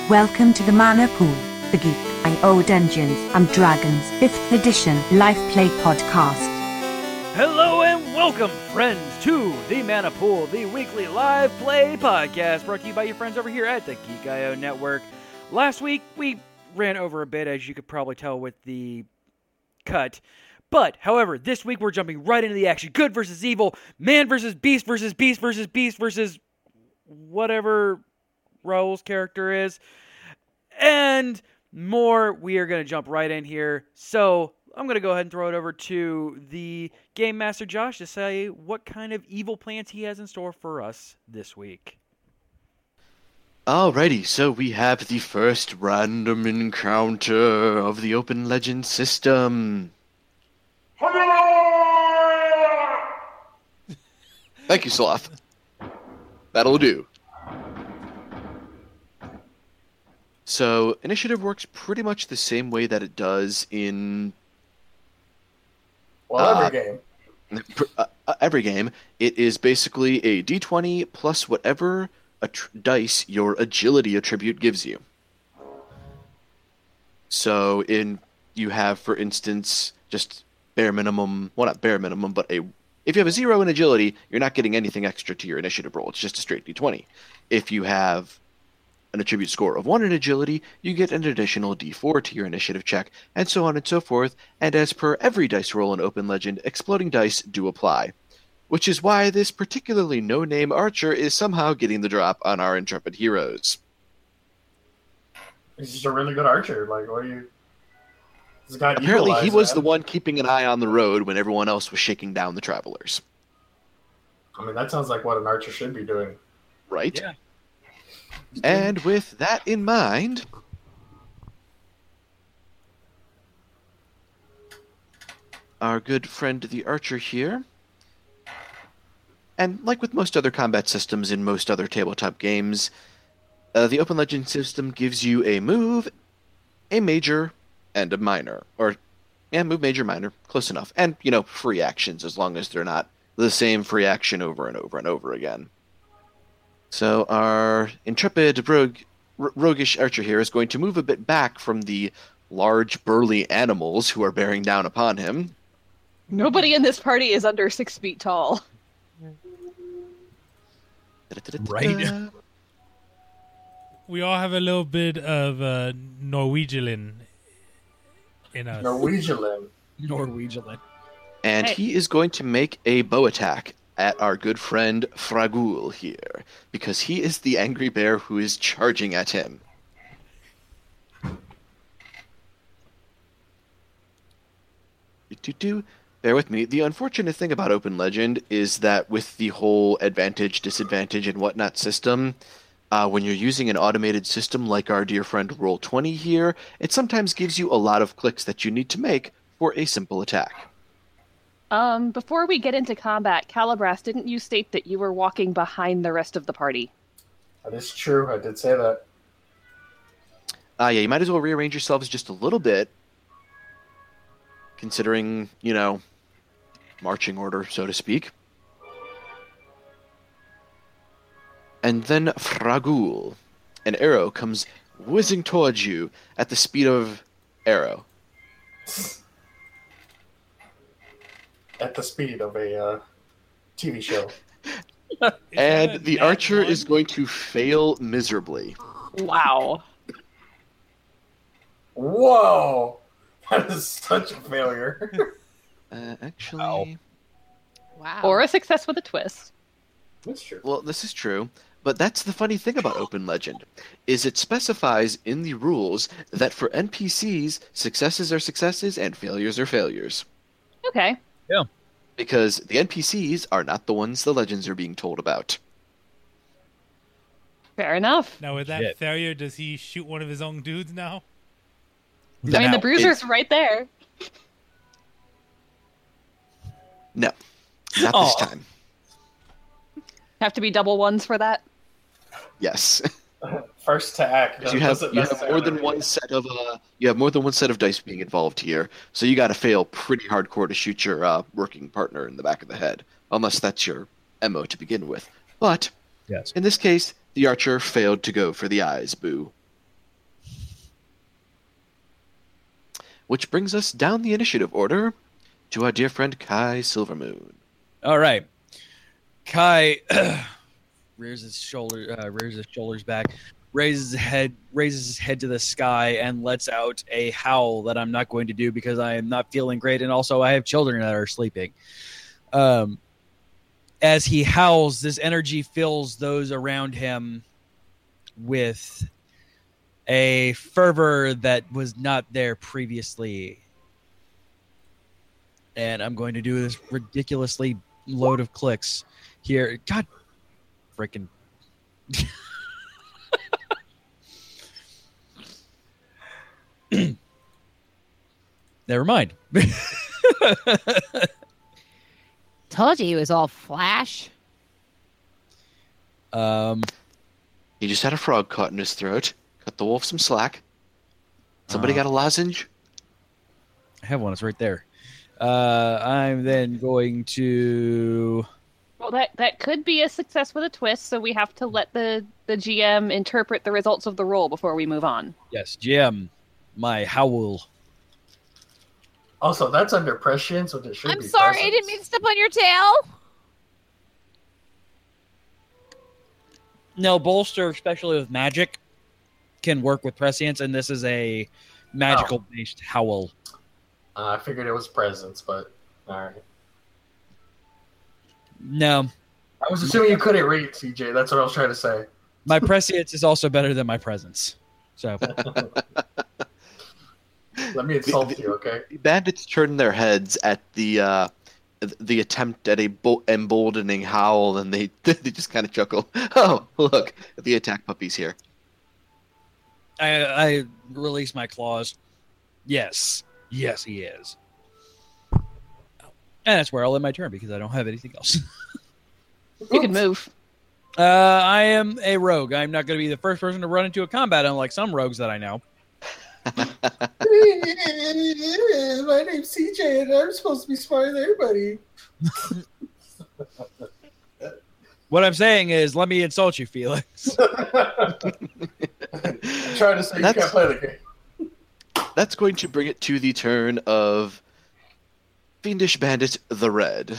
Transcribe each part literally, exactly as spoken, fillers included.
Welcome to the Mana Pool, the Geek I O Dungeons and Dragons fifth edition live play podcast. Hello and welcome, friends, to the Mana Pool, the weekly live play podcast brought to you by your friends over here at the Geek I O Network. Last week, we ran over a bit, as you could probably tell with the cut. But, however, this week we're jumping right into the action. Good versus evil, man versus beast versus beast versus beast versus whatever Raul's character is, and more. We are going to jump right in here. So I'm going to go ahead and throw it over to the Game Master Josh to say what kind of evil plans he has in store for us this week. Alrighty, so we have the first random encounter of the Open Legend system. Thank you, Sloth. That'll do. So, initiative works pretty much the same way that it does in... Well, every uh, game. Uh, uh, every game. It is basically a d twenty plus whatever att- dice your agility attribute gives you. So, in you have, for instance, just bare minimum... Well, not bare minimum, but a... If you have a zero in agility, you're not getting anything extra to your initiative roll. It's just a straight d twenty. If you have an attribute score of one in agility, you get an additional d four to your initiative check, and so on and so forth, and as per every dice roll in Open Legend, exploding dice do apply. Which is why this particularly no-name archer is somehow getting the drop on our intrepid heroes. He's just a really good archer. Like, what are you... This guy Apparently he was man. the one keeping an eye on the road when everyone else was shaking down the travelers. I mean, that sounds like what an archer should be doing. Right? Yeah. And with that in mind, our good friend the archer here, and like with most other combat systems in most other tabletop games, uh, the Open Legend system gives you a move, a major, and a minor. Or, yeah, move, major, minor, close enough. And, you know, free actions, as long as they're not the same free action over and over and over again. So our intrepid rogue, r- roguish archer here is going to move a bit back from the large, burly animals who are bearing down upon him. Nobody in this party is under six feet tall. Right. We all have a little bit of uh, Norwegian in us. Norwegian. Norwegian. And Hey. he is going to make a bow attack at our good friend Fragul here, because he is the angry bear who is charging at him. Do-do-do. Bear with me. The unfortunate thing about Open Legend is that with the whole advantage, disadvantage, and whatnot system, uh, when you're using an automated system like our dear friend Roll twenty here, it sometimes gives you a lot of clicks that you need to make for a simple attack. Um, before we get into combat, Calibras, didn't you state that you were walking behind the rest of the party? That is true. I did say that. Uh, yeah, you might as well rearrange yourselves just a little bit, considering, you know, marching order, so to speak. And then Fragul. An arrow comes whizzing towards you at the speed of arrow. At the speed of a uh, T V show. And the archer one? is going to fail miserably. Wow. Whoa! That is such a failure. Uh, actually... Ow. Wow. Or a success with a twist. That's true. Well, this is true, but that's the funny thing about Open Legend, is it specifies in the rules that for N P Cs, successes are successes and failures are failures. Okay. Yeah. Because the N P Cs are not the ones the legends are being told about. Fair enough. Now, with that Shit. failure, does he shoot one of his own dudes now? I mean, No, the bruiser's it's- right there. No, not Aw. this time. Have to be double ones for that? Yes. First to act. you have doesn't you have more than necessarily- one set of uh you have more than one set of dice being involved here, so you got to fail pretty hardcore to shoot your uh, working partner in the back of the head, unless that's your M O to begin with. But Yes. in this case, the archer failed to go for the eyes. Boo. which brings us down the initiative order to our dear friend Kai Silvermoon. All right. Kai rears his shoulder, uh, rears his shoulders back, raises his head, raises his head to the sky, and lets out a howl that I'm not going to do because I am not feeling great, and also I have children that are sleeping. Um, as he howls, this energy fills those around him with a fervor that was not there previously. And I'm going to do this ridiculously load of clicks here. God freaking. Never mind. Told you he was all flash. Um, He just had a frog caught in his throat. Cut the wolf some slack. Somebody Uh, got a lozenge? I have one. It's right there. Uh, I'm then going to. Well, that that could be a success with a twist, so we have to let the, the G M interpret the results of the roll before we move on. Yes, G M, my howl. Also, that's under prescient, so there should I'm be sorry, I didn't mean to step on your tail. No, bolster, especially with magic, can work with prescience, and this is a magical-based howl. Uh, I figured it was presence, but alright. No, I was assuming you couldn't read, C J. That's what I was trying to say. my prescience is also better than my presence. So, Let me insult The- the- you, okay? Bandits turn their heads at the uh, the attempt at a bo- emboldening howl, and they they just kind of chuckle. Oh, look, the attack puppy's here. I, I release my claws. Yes. Yes, he is. And that's where I'll end my turn because I don't have anything else. You can move. Uh, I am a rogue. I'm not going to be the first person to run into a combat, unlike some rogues that I know. My name's C J, and I'm supposed to be smarter than everybody. What I'm saying is, let me insult you, Felix. Trying to say you That's- can't play the game. That's going to bring it to the turn of Fiendish Bandit the Red.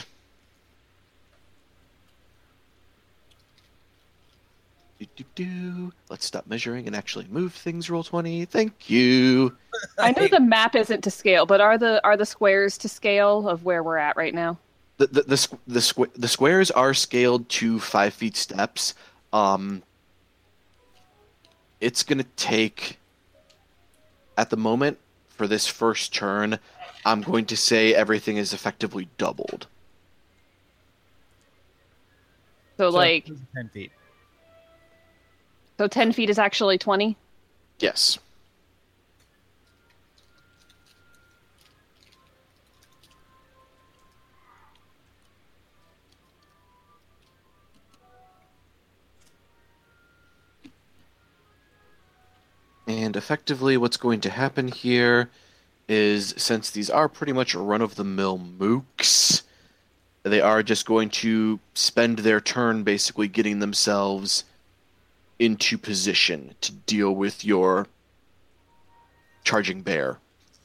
Do-do-do. Let's stop measuring and actually move things. Roll twenty. Thank you. I know the map isn't to scale, but are the are the squares to scale of where we're at right now? The the the, squ- the, squ- the squares are scaled to five feet steps. Um, it's going to take, at the moment, for this first turn, I'm going to say everything is effectively doubled. So, like, ten feet. so ten feet is actually twenty? Yes. And effectively what's going to happen here is, since these are pretty much run-of-the-mill mooks, they are just going to spend their turn basically getting themselves into position to deal with your charging bear.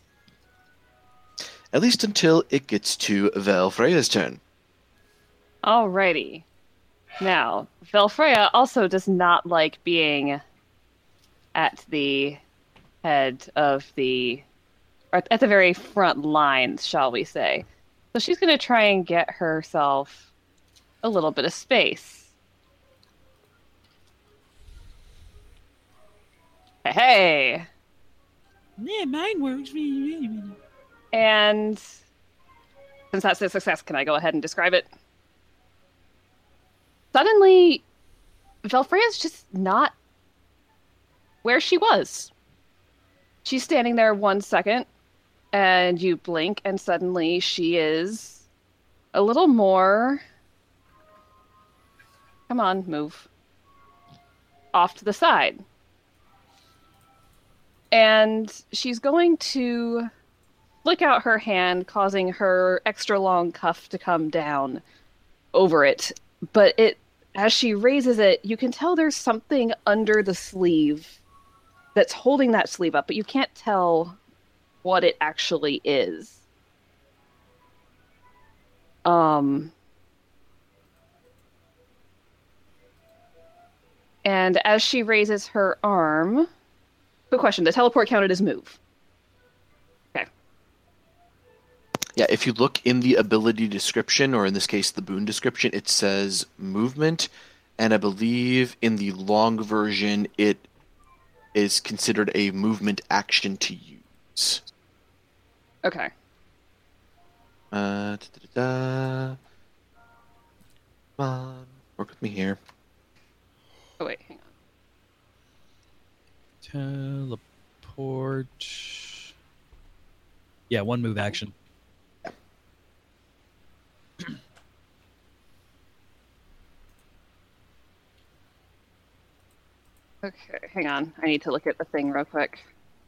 At least until it gets to Valfreya's turn. Alrighty. Now, Valfreya also does not like being at the head of the, or at the very front lines, shall we say. So she's going to try and get herself a little bit of space. Hey! Yeah, mine works. And since that's a success, can I go ahead and describe it? Suddenly, Valfreya's just not where she was. She's standing there one second, and you blink, and suddenly she is a little more... Come on, move. Off to the side. And she's going to flick out her hand, causing her extra long cuff to come down over it. But it, as she raises it, you can tell there's something under the sleeve that's holding that sleeve up, but you can't tell what it actually is. Um, and as she raises her arm, quick question: the teleport counted as move? Okay. Yeah, if you look in the ability description, or in this case the boon description, it says movement, and I believe in the long version it is considered a movement action to use. Okay. Uh, da-da-da-da. Come on, work with me here. Oh wait, hang on. Teleport. Yeah, one move action. Okay, hang on. I need to look at the thing real quick.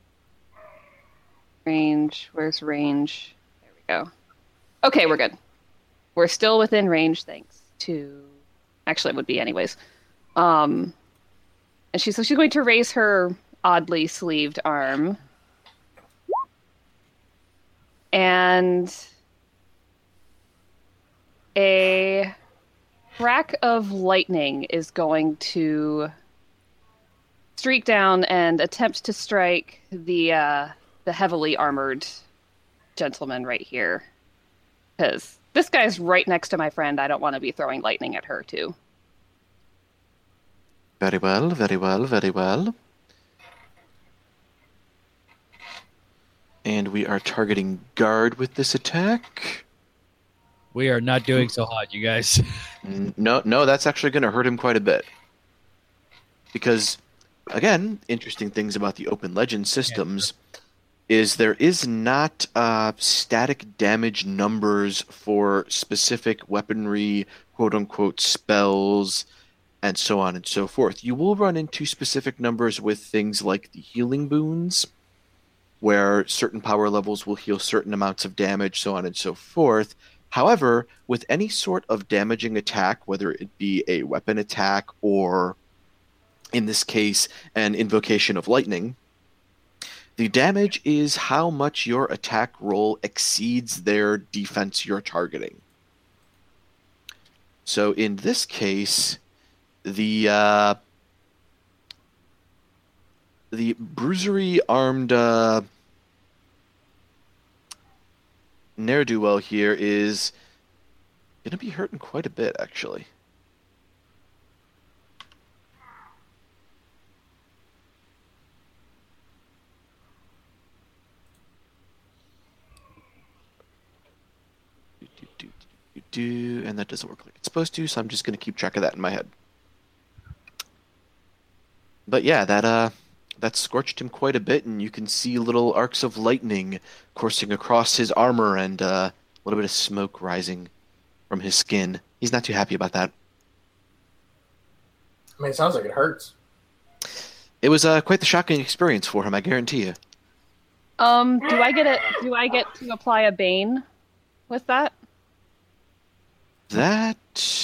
Range. Where's range? There we go. Okay, we're good. We're still within range, thanks to... Actually, it would be anyways. Um, and she's so she's going to raise her oddly sleeved arm. And a crack of lightning is going to streak down and attempt to strike the uh, the heavily armored gentleman right here. Because this guy's right next to my friend. I don't want to be throwing lightning at her, too. Very well, very well, very well. And we are targeting guard with this attack. We are not doing so hot, you guys. No, no, that's actually going to hurt him quite a bit. Because, again, interesting things about the Open Legend systems is there is not uh, static damage numbers for specific weaponry, quote-unquote, spells, and so on and so forth. You will run into specific numbers with things like the healing boons, where certain power levels will heal certain amounts of damage, so on and so forth. However, with any sort of damaging attack, whether it be a weapon attack or, in this case, an invocation of lightning, the damage is how much your attack roll exceeds their defense you're targeting. So in this case, the uh, the bruisery armed uh, ne'er-do-well here is going to be hurting quite a bit, actually. Do, do, do, do, do, and that doesn't work like it's supposed to, so I'm just going to keep track of that in my head. But yeah, that uh, that scorched him quite a bit, and you can see little arcs of lightning coursing across his armor and uh, a little bit of smoke rising from his skin. He's not too happy about that. I mean, it sounds like it hurts. It was uh, quite the shocking experience for him, I guarantee you. Um, do I get it? Do I get to apply a bane with that? That...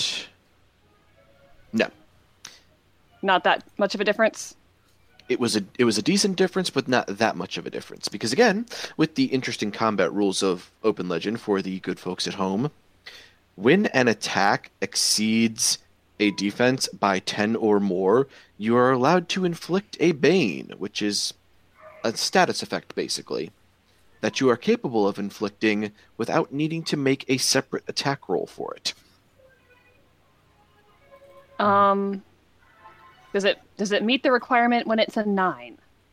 No. Not that much of a difference? It was a it was a decent difference, but not that much of a difference. Because again, with the interesting combat rules of Open Legend for the good folks at home, when an attack exceeds a defense by ten or more, you are allowed to inflict a Bane, which is a status effect, basically, that you are capable of inflicting without needing to make a separate attack roll for it. Um... Does it does it meet the requirement when it's a nine?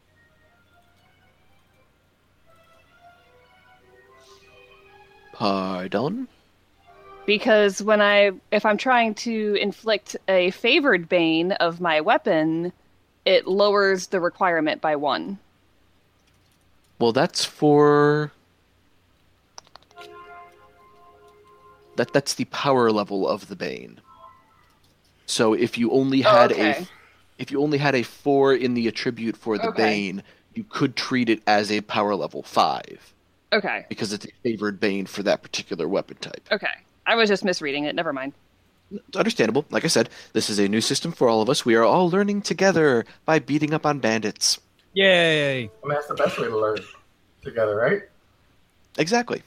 Pardon? Because when I if I'm trying to inflict a favored bane of my weapon, it lowers the requirement by one. Well, that's for that that's the power level of the Bane. So if you only had oh, okay. a If you only had a four in the attribute for the Okay. Bane, you could treat it as a power level five. Okay. Because it's a favored Bane for that particular weapon type. Okay. I was just misreading it. Never mind. It's understandable. Like I said, this is a new system for all of us. We are all learning together by beating up on bandits. Yay! I mean, that's the best way to learn. together, right? Exactly.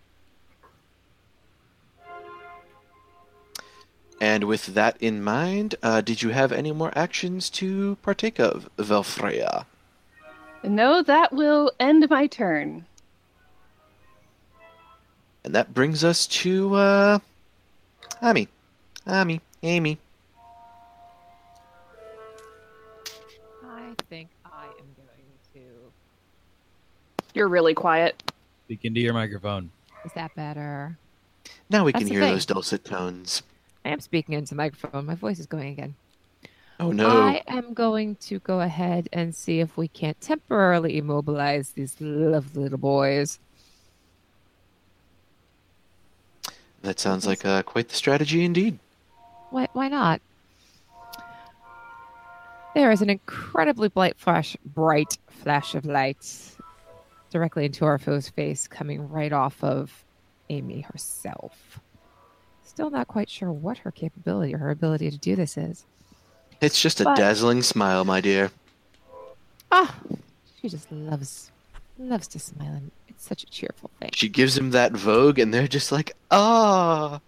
And with that in mind, uh, did you have any more actions to partake of, Velfreya? No, that will end my turn. And that brings us to, uh, Ami. Ami. Amy. I think I am going to. You're really quiet. Speak into your microphone. Is that better? Now we That's can the hear thing. those dulcet tones. I am speaking into the microphone. My voice is going again. Oh no. I am going to go ahead and see if we can't temporarily immobilize these lovely little boys. That sounds like uh, quite the strategy indeed. Why, why not? There is an incredibly bright flash, bright flash of light directly into our foe's face, coming right off of Amy herself. Still not quite sure what her capability or her ability to do this is. It's just a But- dazzling smile, my dear. Ah, she just loves, loves to smile, and it's such a cheerful thing. She gives him that vogue, and they're just like, ah.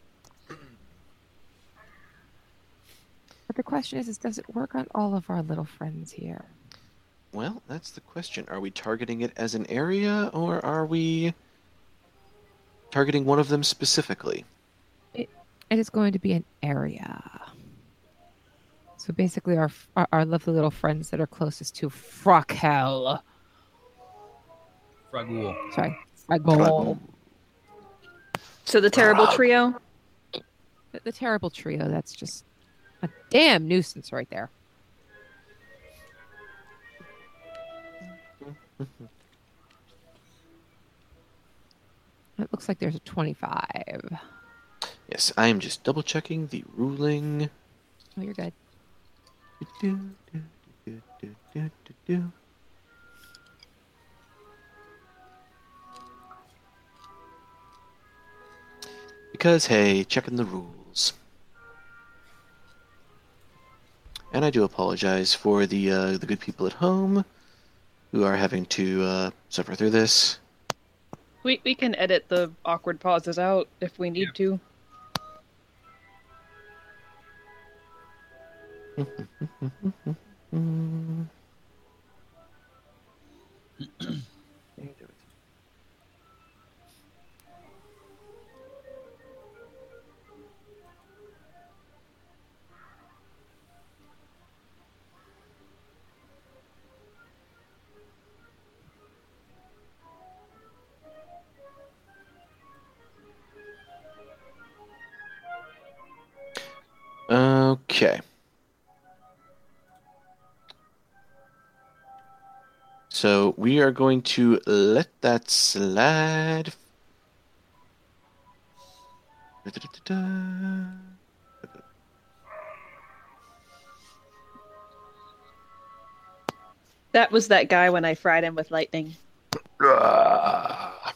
But the question is, is does it work on all of our little friends here? Well, that's the question. Are we targeting it as an area, or are we targeting one of them specifically? It is going to be an area. So basically, our our, our lovely little friends that are closest to Frockhell. Fragul. Sorry, Fraggle. So the terrible trio? The, the terrible trio. That's just a damn nuisance right there. It looks like there's a twenty-five. Yes, I am just double checking the ruling. Oh, you're good. Because, hey, checking the rules. And I do apologize for the uh, the good people at home who are having to uh, suffer through this. We we can edit the awkward pauses out if we need to. Okay. So we are going to let that slide. Da-da-da-da. That was that guy when I fried him with lightning. Ah.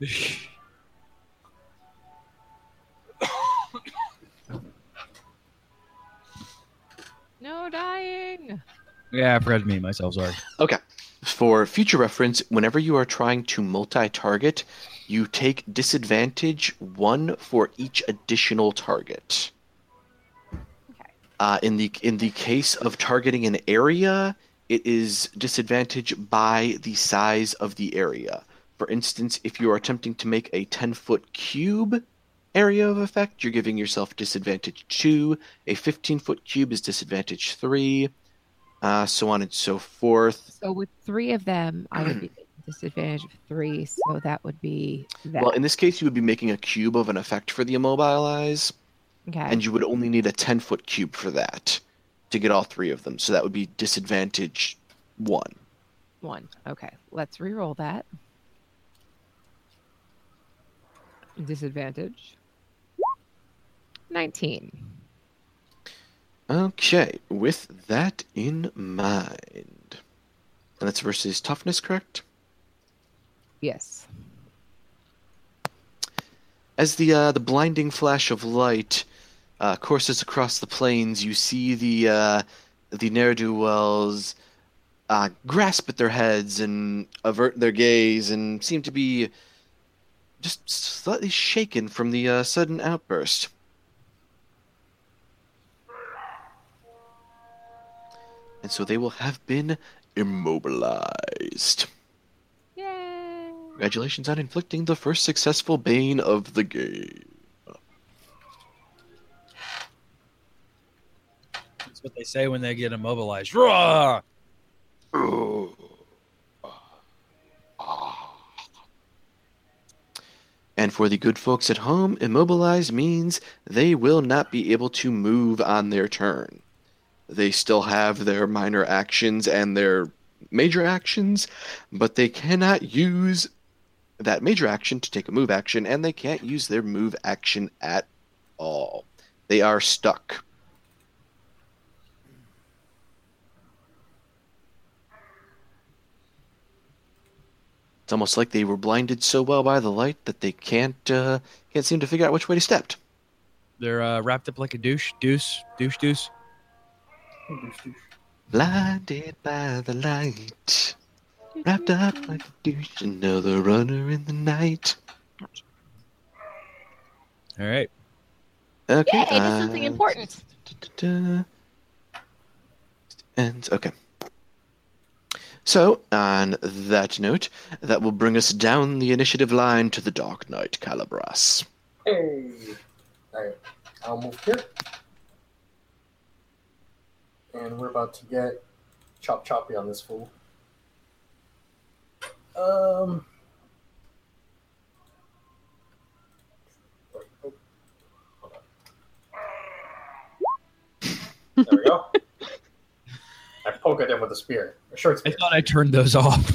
No dying. Yeah, I forgot to mute myself. Sorry. Okay. For future reference, whenever you are trying to multi-target, you take disadvantage one for each additional target. Okay. Uh, in the in the case of targeting an area, it is disadvantage by the size of the area. For instance, if you are attempting to make a ten-foot cube area of effect, you're giving yourself disadvantage two. A fifteen-foot cube is disadvantage three. Uh, so on and so forth. So with three of them, I would be at disadvantage of three, so that would be that. Well, in this case, you would be making a cube of an effect for the immobilize, okay. and you would only need a ten-foot cube for that to get all three of them. So that would be disadvantage one. One. Okay. Let's re-roll that. Disadvantage. nineteen. Okay, with that in mind. And that's versus toughness, correct? Yes. As the uh, the blinding flash of light uh, courses across the plains, you see the uh, the ne'er-do-wells uh, grasp at their heads and avert their gaze and seem to be just slightly shaken from the uh, sudden outburst. And so they will have been immobilized. Yay! Congratulations on inflicting the first successful bane of the game. That's what they say when they get immobilized. Roar! And for the good folks at home, immobilized means they will not be able to move on their turn. They still have their minor actions and their major actions, but they cannot use that major action to take a move action, and they can't use their move action at all. They are stuck. It's almost like they were blinded so well by the light that they can't uh, can't seem to figure out which way to step. They're uh, wrapped up like a douche, deuce, douche, deuce. Blinded by the light, wrapped up like a douche, another runner in the night. All right. Okay. Yay, uh, it's something important. da-da-da. And okay. So, on that note, that will bring us down the initiative line to the Dark Knight Calabras. Hey. Alright, I'll move here. And we're about to get chop choppy on this fool. Um. There we go. I poke at him with a spear. A short I spear. thought I turned those off.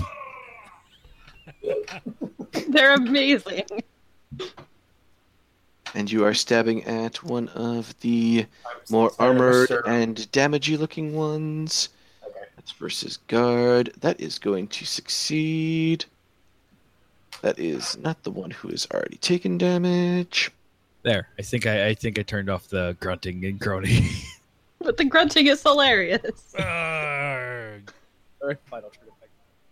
They're amazing. And you are stabbing at one of the I'm more stabbing armored Mister and damagey looking ones. Okay. That's versus guard. That is going to succeed. That is not the one who has already taken damage. There. I think I, I think I turned off the grunting and groaning. But the grunting is hilarious. Arrgh. Final turn effect.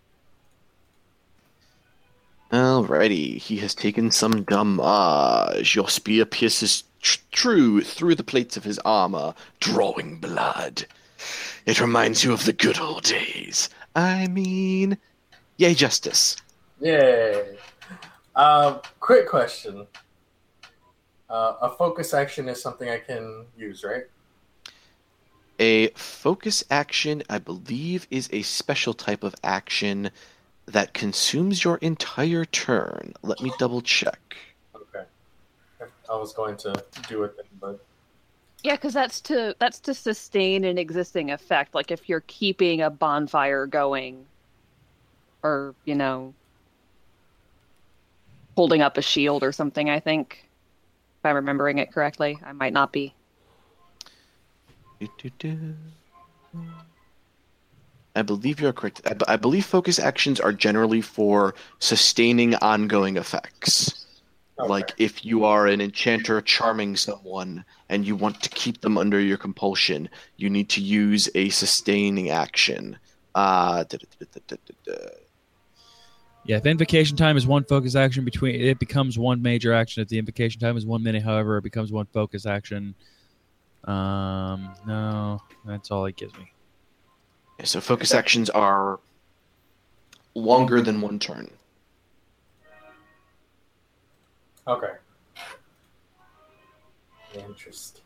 Alrighty, he has taken some damage. Your spear pierces tr- true through the plates of his armor, drawing blood. It reminds you of the good old days. I mean, yay, justice. Yay. Um, quick question. Uh, a focus action is something I can use, right? A focus action, I believe, is a special type of action that consumes your entire turn. Let me double check. Okay. I was going to do it then, but Yeah, because that's to that's to sustain an existing effect. Like if you're keeping a bonfire going, or you know, holding up a shield or something. I think, if I'm remembering it correctly, I might not be. Do-do-do. I believe you're correct. I, b- I believe focus actions are generally for sustaining ongoing effects. Okay. Like if you are an enchanter charming someone and you want to keep them under your compulsion, you need to use a sustaining action. Uh, da-da-da-da-da-da. Yeah, if invocation time is one focus action, between it becomes one major action. If the invocation time is one minute, however, it becomes one focus action. Um, no, that's all it gives me. Yeah, so focus actions are longer than one turn. okay. Interesting.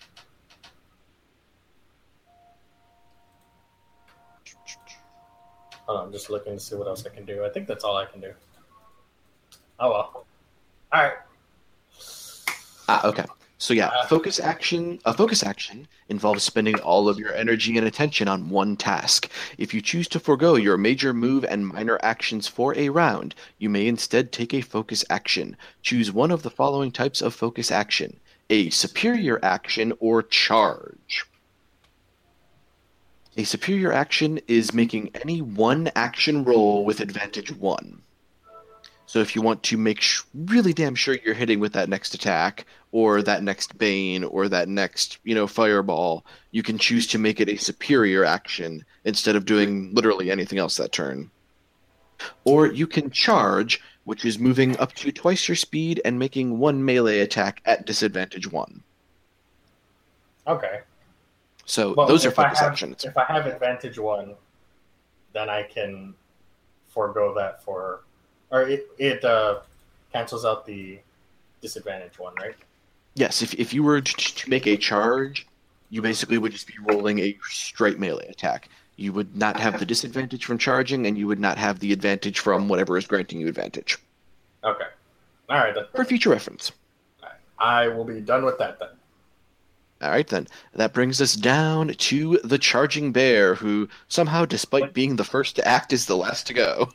Hold on, I'm just looking to see what else I can do. I think that's all I can do. Oh well. All right. Ah, okay. So yeah, focus action. A focus action involves spending all of your energy and attention on one task. If you choose to forego your major move and minor actions for a round, you may instead take a focus action. Choose one of the following types of focus action: a superior action or charge. A superior action is making any one action roll with advantage one. So if you want to make sh- really damn sure you're hitting with that next attack, or that next Bane, or that next, you know, Fireball, you can choose to make it a superior action instead of doing literally anything else that turn. Or you can charge, which is moving up to twice your speed and making one melee attack at disadvantage one. Okay. So Well, those are if I focus have, actions. If I have advantage one, then I can forego that for, or it it uh, cancels out the disadvantage one, right? Yes, if if you were to, to make a charge, you basically would just be rolling a straight melee attack. You would not have the disadvantage from charging, and you would not have the advantage from whatever is granting you advantage. Okay. All right then. For future reference. I will be done with that then. All right, then. That brings us down to the Charging Bear, who somehow, despite being the first to act, is the last to go.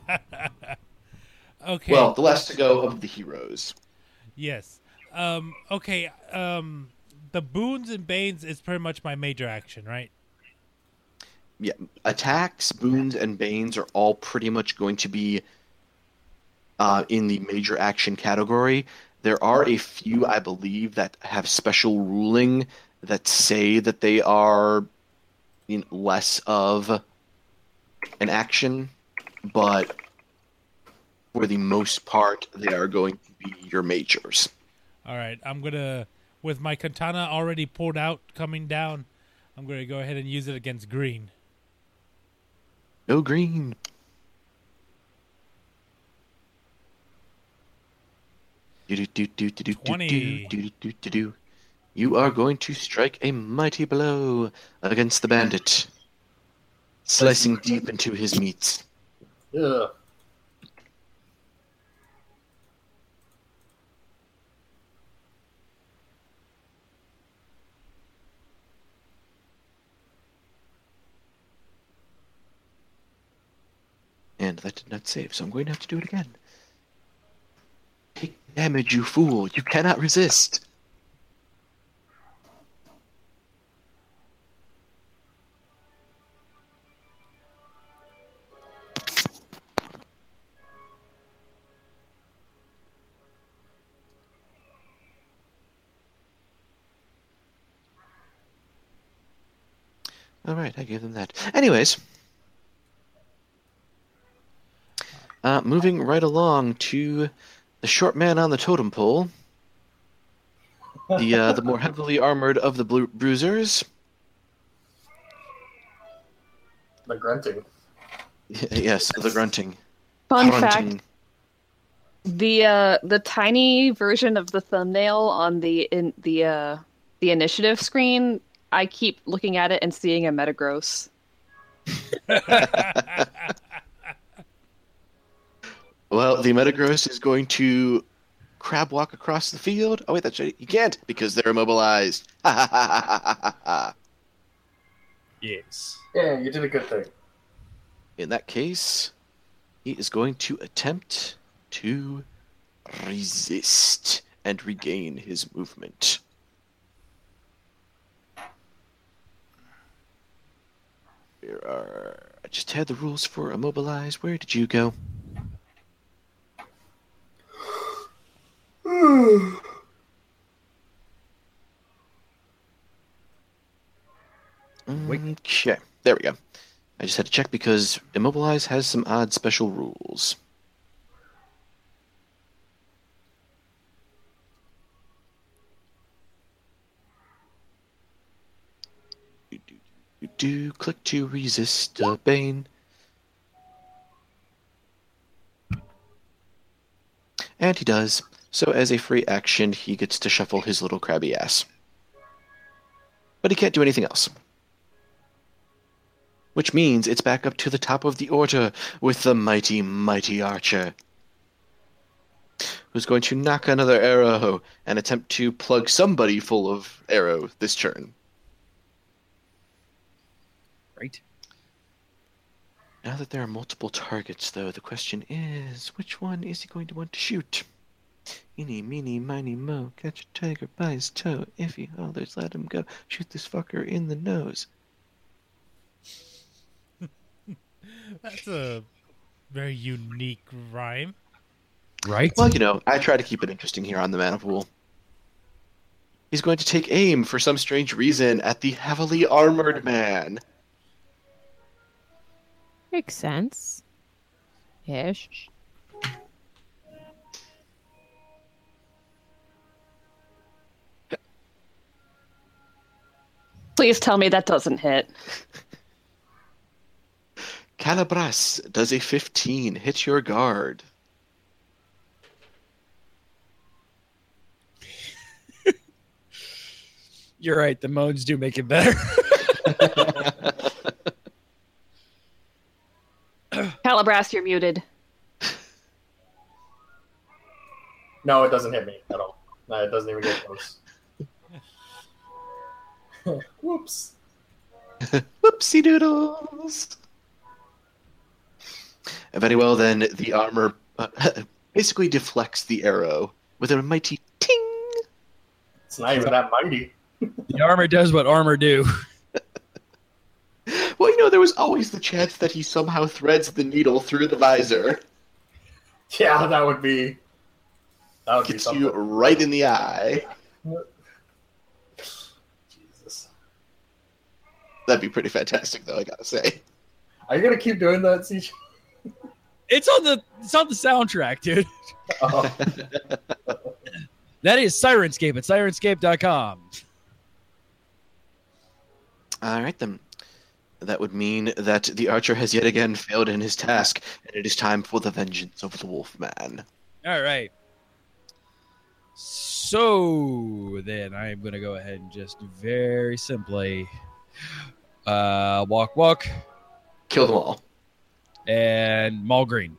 Okay. Well, the last to go of the heroes. Yes. Um, okay. Um, the boons and banes is pretty much my major action, right? Yeah, attacks, boons, and banes are all pretty much going to be uh, in the major action category. There are a few, I believe, that have special ruling that say that they are you know, less of an action, but for the most part, they are going to be your majors. All right. I'm going to, with my katana already pulled out coming down, I'm going to go ahead and use it against green. No green. twenty. You are going to strike a mighty blow against the bandit, slicing deep into his meats. Ugh. And that did not save, so I'm going to have to do it again. Take damage, you fool. You cannot resist. All right, I gave them that. Anyways, uh, moving right along to the short man on the totem pole, the uh, the more heavily armored of the bru- bruisers. The grunting. Yes, the grunting. Fun Grunting. fact: the uh, the tiny version of the thumbnail on the in the uh, the initiative screen, I keep looking at it and seeing a Metagross. Well, the Metagross is going to crab walk across the field. Oh wait, that's right. He can't because they're immobilized. Ha ha ha ha ha ha. Yes. Yeah, you did a good thing. In that case, he is going to attempt to resist and regain his movement. There are. I just had the rules for immobilize. Where did you go? Okay, there we go. I just had to check because immobilize has some odd special rules. Do, do, do, do. Click to resist a bane. And he does. So as a free action, he gets to shuffle his little crabby ass. But he can't do anything else. Which means it's back up to the top of the order with the mighty, mighty archer, who's going to knock another arrow and attempt to plug somebody full of arrow this turn. Right. Now that there are multiple targets, though, the question is, which one is he going to want to shoot? Eeny, meeny, miny, mo, catch a tiger by his toe. If he hollers, let him go. Shoot this fucker in the nose. That's a very unique rhyme. Right? Well, you know, I try to keep it interesting here on the mana pool. He's going to take aim, for some strange reason, at the heavily armored man. Makes sense. Ish. Please tell me that doesn't hit. Calabras does a fifteen hit your guard. You're right. The moans do make it better. Calabras, you're muted. No, it doesn't hit me at all. No, it doesn't even get close. Whoops. Whoopsie doodles. Very well, then the armor uh, basically deflects the arrow with a mighty ting. It's not even that mighty. The armor does what armor do. Well, you know, there was always the chance that he somehow threads the needle through the visor. Yeah, that would be. That would be Gets something. you right in the eye. Jesus. That'd be pretty fantastic, though, I gotta say. Are you gonna keep doing that, C J? It's on the it's on the soundtrack, dude. Oh. That is Sirenscape at Sirenscape dot com. All right, then. That would mean that the archer has yet again failed in his task, and it is time for the vengeance of the Wolfman. All right. So then I'm going to go ahead and just very simply uh, walk, walk, Kill them all. and Maul Green.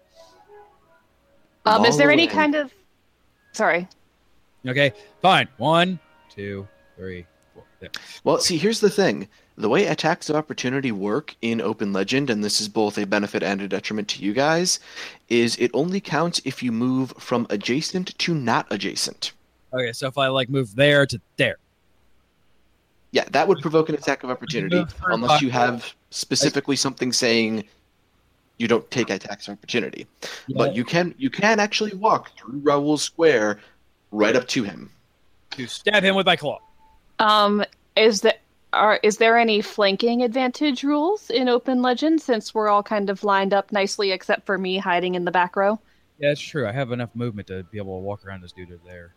Um, is there any Maul kind of... Sorry. Okay, fine. One, two, three, four. There. Well, see, here's the thing. The way attacks of opportunity work in Open Legend, and this is both a benefit and a detriment to you guys, is it only counts if you move from adjacent to not adjacent. Okay, so if I like move there to there. Yeah, that would provoke an attack of opportunity, Move for unless you five. have specifically something saying you don't take attacks of opportunity. But you can you can actually walk through Raoul's square right up to him. To stab him with my claw. Um, is there... Are, is there any flanking advantage rules in Open Legend since we're all kind of lined up nicely except for me hiding in the back row? Yeah, it's true. I have enough movement to be able to walk around this dude over there.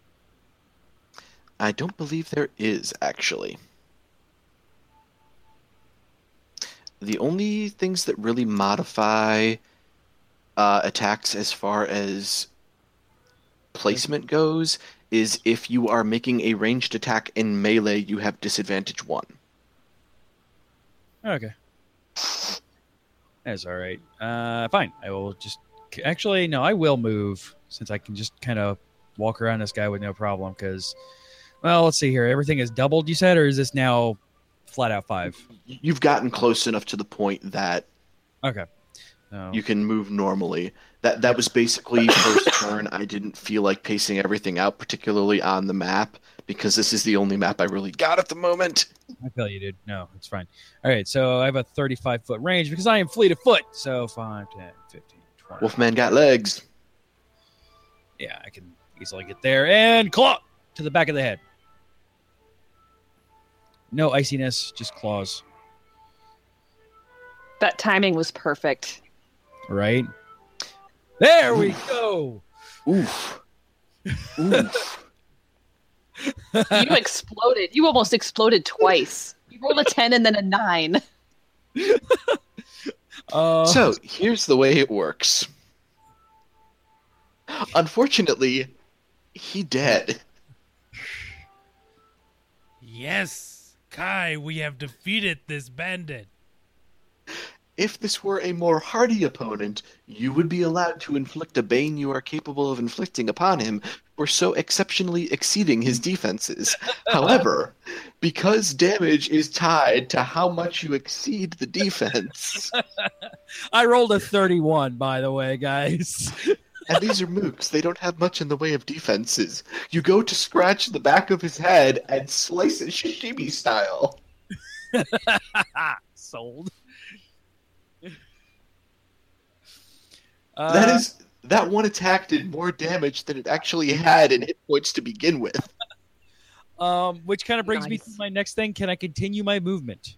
I don't believe there is, actually. The only things that really modify uh, attacks as far as placement goes is if you are making a ranged attack in melee, you have disadvantage one. Okay. That's all right. Uh, fine. I will just... Actually, no, I will move since I can just kind of walk around this guy with no problem because... Well, let's see here. Everything is doubled, you said, or is this now flat out five? You've gotten close enough to the point that Okay. No. you can move normally. That that was basically first turn. I didn't feel like pacing everything out, particularly on the map, because this is the only map I really got at the moment. I feel you, dude. No, it's fine. All right, so I have a thirty-five foot range because I am fleet of foot. So five, ten, fifteen, twenty. Wolfman got legs. Yeah, I can easily get there. And claw to the back of the head. No iciness, just claws. That timing was perfect. Right? There we go. Oof. Oof. You exploded. You almost exploded twice. You rolled a ten and then a nine. Uh, So, here's the way it works. Unfortunately, he dead. Yes, Kai, we have defeated this bandit. If this were a more hardy opponent, you would be allowed to inflict a bane you are capable of inflicting upon him for so exceptionally exceeding his defenses. However, because damage is tied to how much you exceed the defense, I rolled a thirty-one, by the way, guys. and these are mooks, they don't have much in the way of defenses. You go to scratch the back of his head and slice it sashimi style. Sold. That Uh, is that one attack did more damage than it actually had in hit points to begin with. Um, which kind of brings me Nice. to my next thing. Can I continue my movement?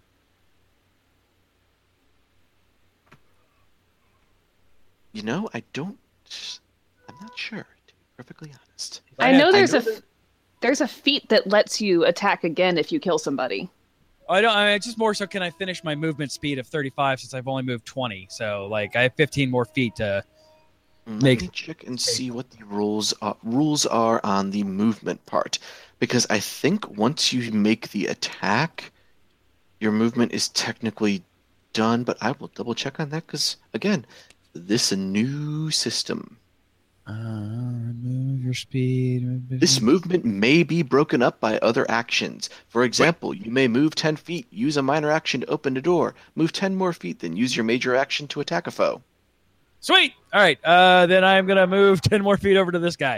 You know, I don't. I'm not sure, to be perfectly honest. I know have- there's I a f- there's a feat that lets you attack again if you kill somebody. I don't. I mean, it's just more so. Can I finish my movement speed of thirty-five since I've only moved twenty? So, like, I have fifteen more feet to. Let Make- me check and see what the rules are, rules are on the movement part, because I think once you make the attack, your movement is technically done. But I will double check on that because again, this a new system. Uh, remove your speed. This movement may be broken up by other actions. For example, you may move ten feet, use a minor action to open a door, move ten more feet, then use your major action to attack a foe. Sweet. All right. Uh, then I'm gonna move ten more feet over to this guy.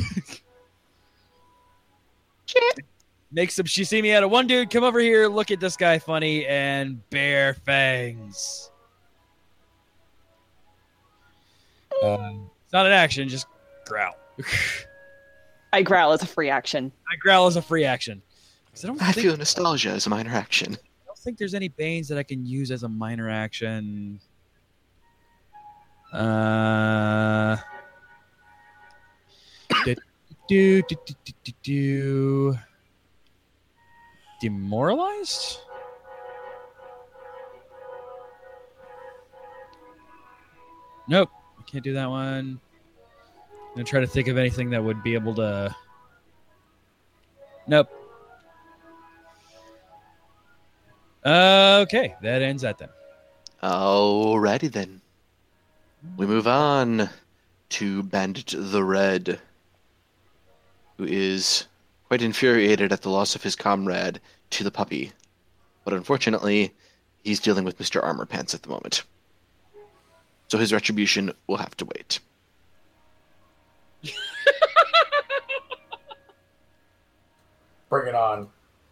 Make some shizimi out of one dude. Come over here. Look at this guy funny and bare fangs. Um, it's not an action. Just growl. I growl as a free action. I growl as a free action. 'Cause I don't I think feel nostalgia as a minor action. I don't think there's any Banes that I can use as a minor action. Uh, do, do, do, do, do, do, do. Demoralized? Nope, I can't do that one. I'm gonna try to think of anything that would be able to. Nope. Okay, that ends that then. Alrighty then. We move on to Bandit the Red, who is quite infuriated at the loss of his comrade to the puppy. But unfortunately, he's dealing with Mister Armor Pants at the moment. So his retribution will have to wait. Bring it on.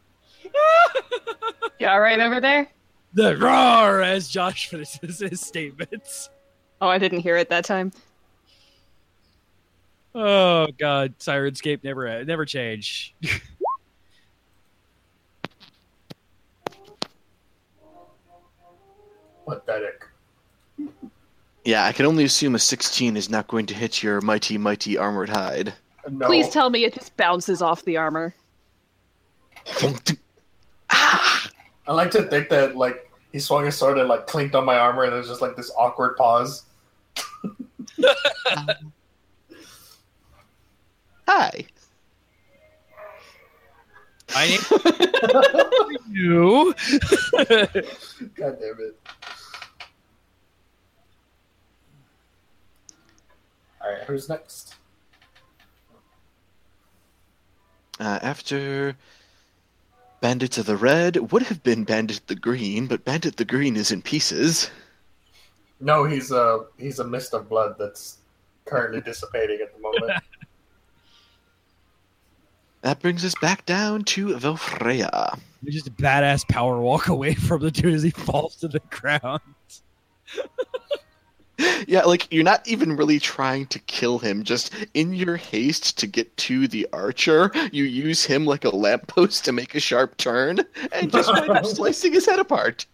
You all right over there? The roar as Josh finishes his statements. Oh, I didn't hear it that time. Oh God, Sirenscape never never change. Pathetic. Yeah, I can only assume a sixteen is not going to hit your mighty, mighty armored hide. No. Please tell me it just bounces off the armor. Ah! I like to think that like he swung his sword and like clinked on my armor, and there's just like this awkward pause. Hi. I need you. God damn it! All right, who's next? Uh, after Bandit of the Red would have been Bandit the Green, but Bandit the Green is in pieces. No, he's a he's a mist of blood that's currently dissipating at the moment. That brings us back down to Velfreya. You just a badass power walk away from the dude as he falls to the ground. Yeah, like, you're not even really trying to kill him. Just in your haste to get to the archer, you use him like a lamppost to make a sharp turn, and just wind up slicing his head apart.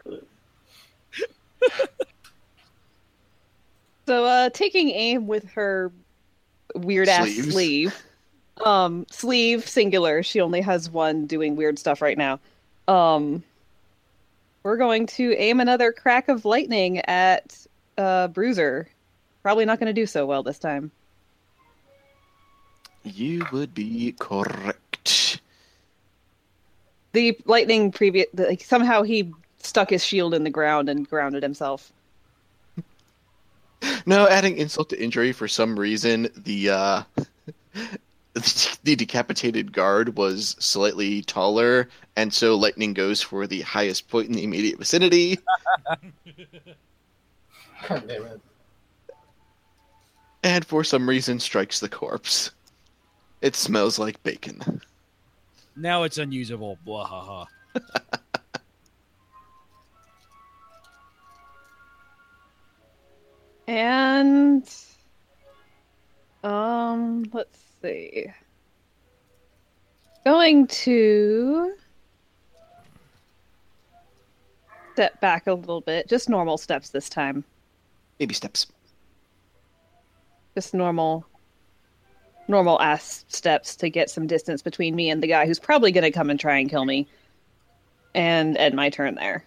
So, uh, taking aim with her weird ass Sleeves. sleeve, um, sleeve singular. She only has one doing weird stuff right now. Um, we're going to aim another crack of lightning at uh, Bruiser. Probably not going to do so well this time. You would be correct. The lightning previous, like somehow he stuck his shield in the ground and grounded himself. No, adding insult to injury, for some reason, the uh, the decapitated guard was slightly taller, and so lightning goes for the highest point in the immediate vicinity. God damn it! And for some reason strikes the corpse. It smells like bacon. Now it's unusable. Bwahaha. And Um, let's see. Going to step back a little bit. Just normal steps this time. Baby steps. Just normal, normal ass steps to get some distance between me and the guy who's probably going to come and try and kill me. And end my turn there.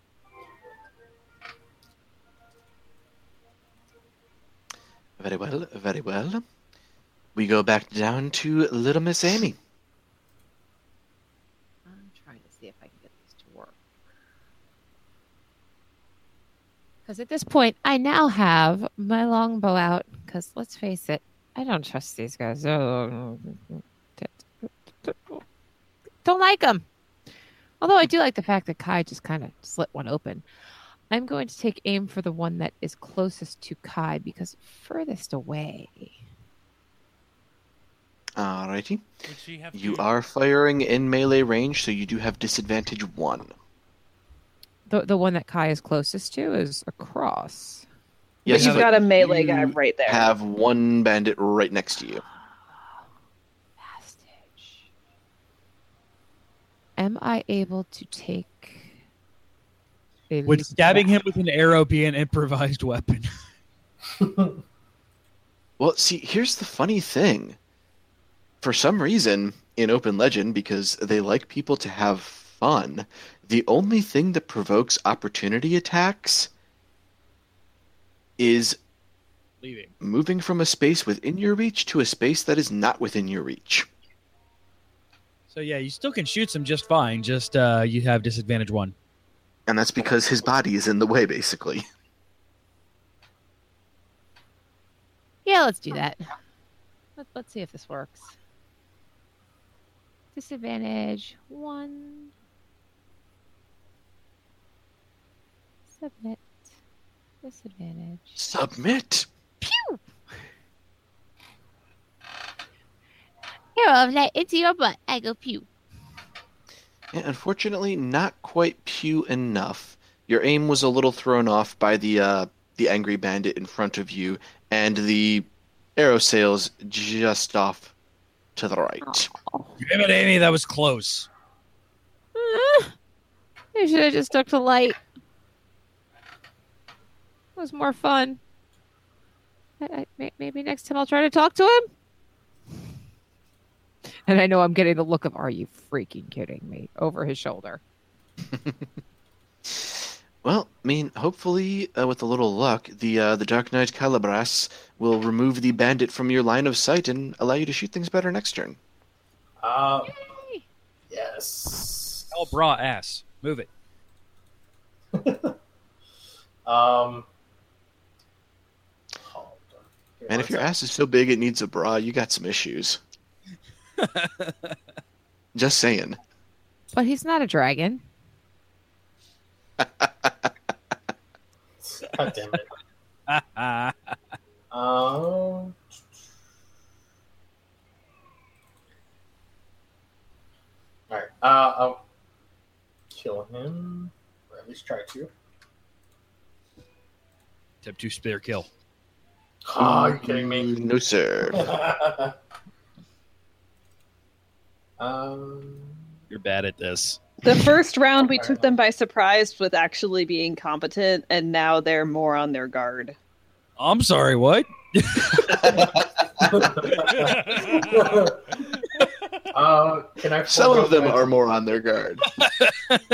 Very well, very well. We go back down to Little Miss Amy. I'm trying to see if I can get this to work. Because at this point, I now have my longbow out. Because let's face it, I don't trust these guys. Oh, don't like them. Although I do like the fact that Kai just kind of slit one open. I'm going to take aim for the one that is closest to Kai because furthest away. Alrighty. Would she have You to- are firing in melee range, so you do have disadvantage one. The the one that Kai is closest to is across. Yes, but you've but got a melee you guy right there. have one bandit right next to you. Bastage. Am I able to take? a Would leap stabbing him back? with an arrow be an improvised weapon? Well, see, here's the funny thing. For some reason, in Open Legend, because they like people to have fun, the only thing that provokes opportunity attacks is Leaving. moving from a space within your reach to a space that is not within your reach. So yeah, you still can shoot some just fine. Just uh, you have disadvantage one. And that's because his body is in the way, basically. Yeah, let's do that. Let, let's see if this works. Disadvantage one. Submit. Disadvantage. Submit! Hero of light into your butt. I go pew. Yeah, unfortunately, not quite pew enough. Your aim was a little thrown off by the uh, the angry bandit in front of you, and the arrow sails just off to the right. Damn it, Amy, that was close. Uh, I should have just stuck to light. It was more fun. I, I, may- maybe next time I'll try to talk to him. And I know I'm getting the look of, are you freaking kidding me? Over his shoulder. Well, I mean, hopefully, uh, with a little luck, the uh, the Dark Knight Calibras will remove the bandit from your line of sight and allow you to shoot things better next turn. Uh, Yay! yes. Oh, bra ass. Move it. Um. hold on. Here, And one if your sec. ass is so big it needs a bra, you got some issues. Just saying. But he's not a dragon. God damn it. Ah, Um. Alright, uh, I'll kill him, or at least try to. Step two, spear kill. Oh, are you kidding me? No, sir. um, You're bad at this. The first round, we took them by surprise with actually being competent, and now they're more on their guard. I'm sorry, what? uh, can I? Some of them forego my- are more on their guard. can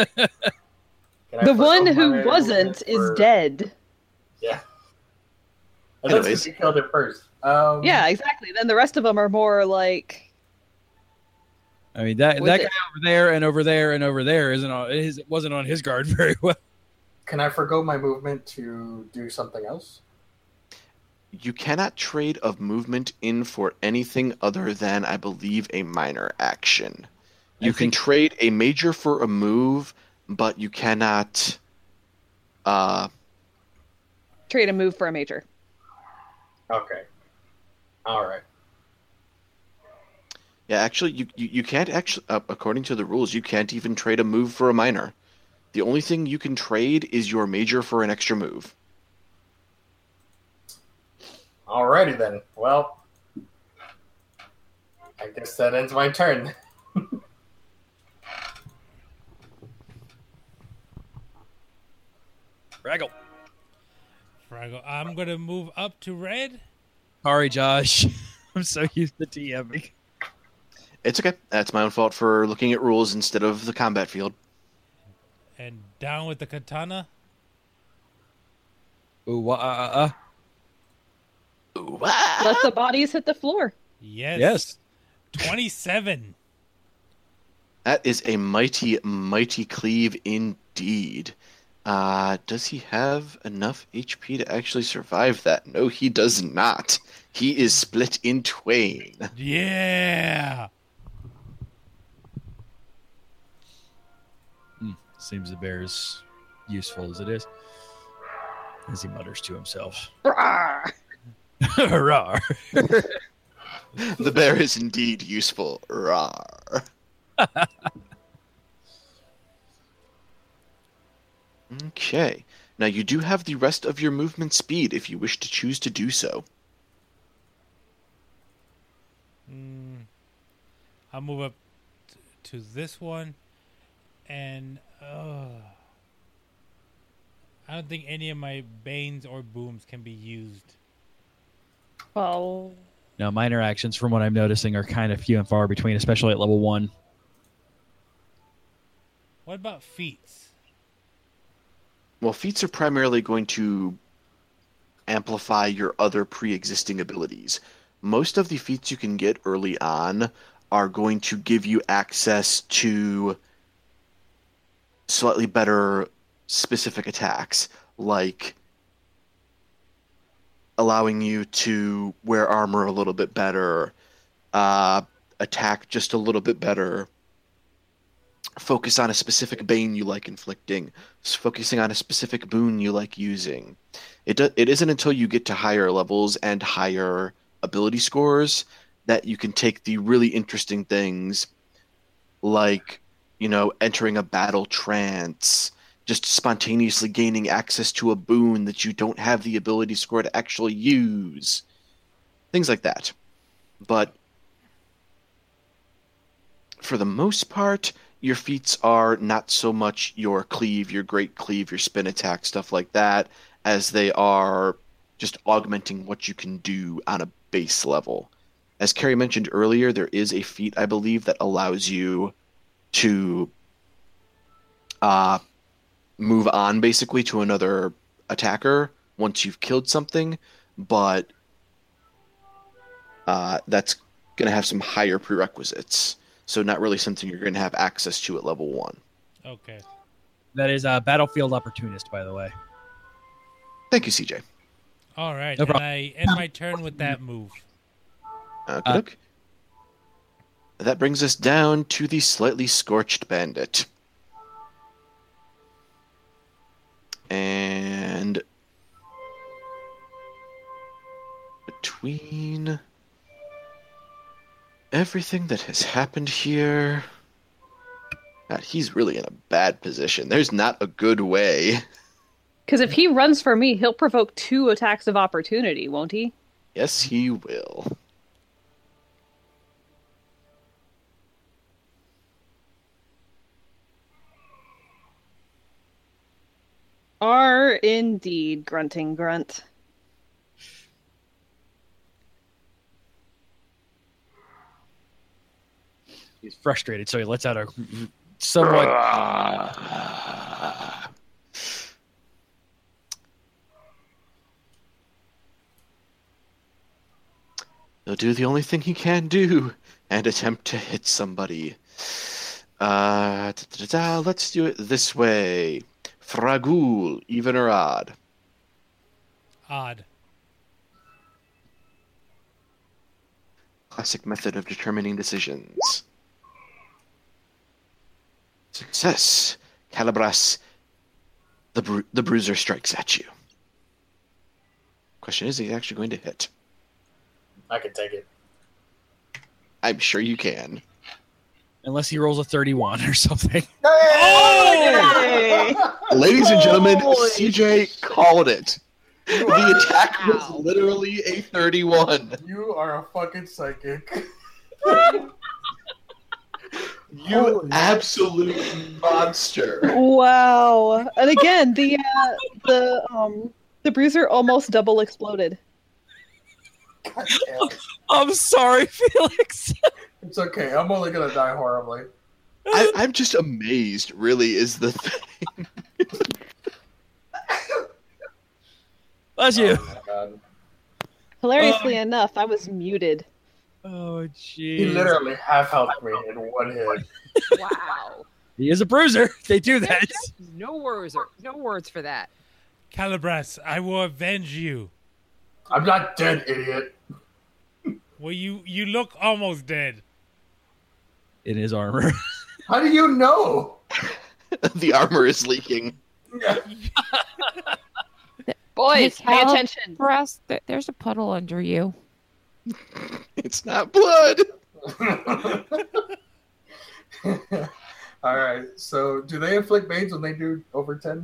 I The forego one my who wasn't movement is for- dead. Yeah. And that's Anyways. because you killed it first. Um, Yeah, exactly. Then the rest of them are more like, I mean that With that it. guy over there and over there and over there isn't on his wasn't on his guard very well. Can I forego my movement to do something else? You cannot trade of movement in for anything other than, I believe, a minor action. You I can think- trade a major for a move, but you cannot. Uh, trade a move for a major. Okay. All right. yeah, actually, you, you, you can't actually, uh, according to the rules, you can't even trade a move for a minor. The only thing you can trade is your major for an extra move. Alrighty then. Well, I guess that ends my turn. Fraggle. Fraggle. I'm gonna move up to red. Sorry, Josh. I'm so used to DMing. It's okay. That's my own fault for looking at rules instead of the combat field. And down with the katana. Ooh, uh, uh, uh. Ooh, ah. Let the bodies hit the floor. Yes. Yes. twenty-seven. That is a mighty, mighty cleave indeed. Uh, does he have enough H P to actually survive that? No, he does not. He is split in twain. Yeah. Hmm. Seems the bear is useful as it is. As he mutters to himself. Rawr. Rawr. The bear is indeed useful. Rawr. Okay. Now you do have the rest of your movement speed if you wish to choose to do so. Mm, I'll move up t- to this one. And uh, I don't think any of my banes or booms can be used. Well, Now, minor actions, from what I'm noticing, are kind of few and far between, especially at level one. What about feats? Well, feats are primarily going to amplify your other pre-existing abilities. Most of the feats you can get early on are going to give you access to slightly better specific attacks, like allowing you to wear armor a little bit better, uh, attack just a little bit better, focus on a specific bane you like inflicting, focusing on a specific boon you like using. It do, it isn't until you get to higher levels and higher ability scores that you can take the really interesting things like, you know, entering a battle trance, just spontaneously gaining access to a boon that you don't have the ability score to actually use. Things like that. But for the most part, your feats are not so much your cleave, your great cleave, your spin attack, stuff like that, as they are just augmenting what you can do on a base level. As Carrie mentioned earlier, there is a feat, I believe, that allows you to uh, move on, basically, to another attacker once you've killed something, but uh, that's going to have some higher prerequisites. So not really something you're going to have access to at level one. Okay. That is a Battlefield Opportunist, by the way. Thank you, C J. All right. No and problem. I end my turn with that move. Okay. Uh, That brings us down to the slightly scorched bandit. And between everything that has happened here, God, he's really in a bad position. There's not a good way. because if he runs for me, he'll provoke two attacks of opportunity, won't he? Yes, he will. Are indeed grunting grunt. He's frustrated, so he lets out a somewhat... He'll do the only thing he can do and attempt to hit somebody. Uh, da-da-da, let's do it this way. Fragul, even or odd? Odd. Classic method of determining decisions. Success. Calibras, the bru- the bruiser strikes at you. Question is, is he actually going to hit? I can take it. I'm sure you can. Unless he rolls a thirty-one or something. Hey! Ladies and gentlemen, Holy C J called it. The attack was literally a thirty-one. You are a fucking psychic. You absolute monster. Wow. And again, the uh, the um the bruiser almost double exploded. God damn. I'm sorry, Felix. It's okay. I'm only gonna die horribly. I, I'm just amazed, really, is the thing. Bless you. Oh, my God. Hilariously enough, I was muted. Oh, He jeez. literally half helped me in one hit. Wow. He is a bruiser. They do that. No words or no words for that. Calibras, I will avenge you. I'm not dead, idiot. Well, you you look almost dead. In his armor. How do you know? The armor is leaking. Boys, pay Cal- attention. Brass, there, there's a puddle under you. It's not blood. All right. So, do they inflict banes when they do over ten?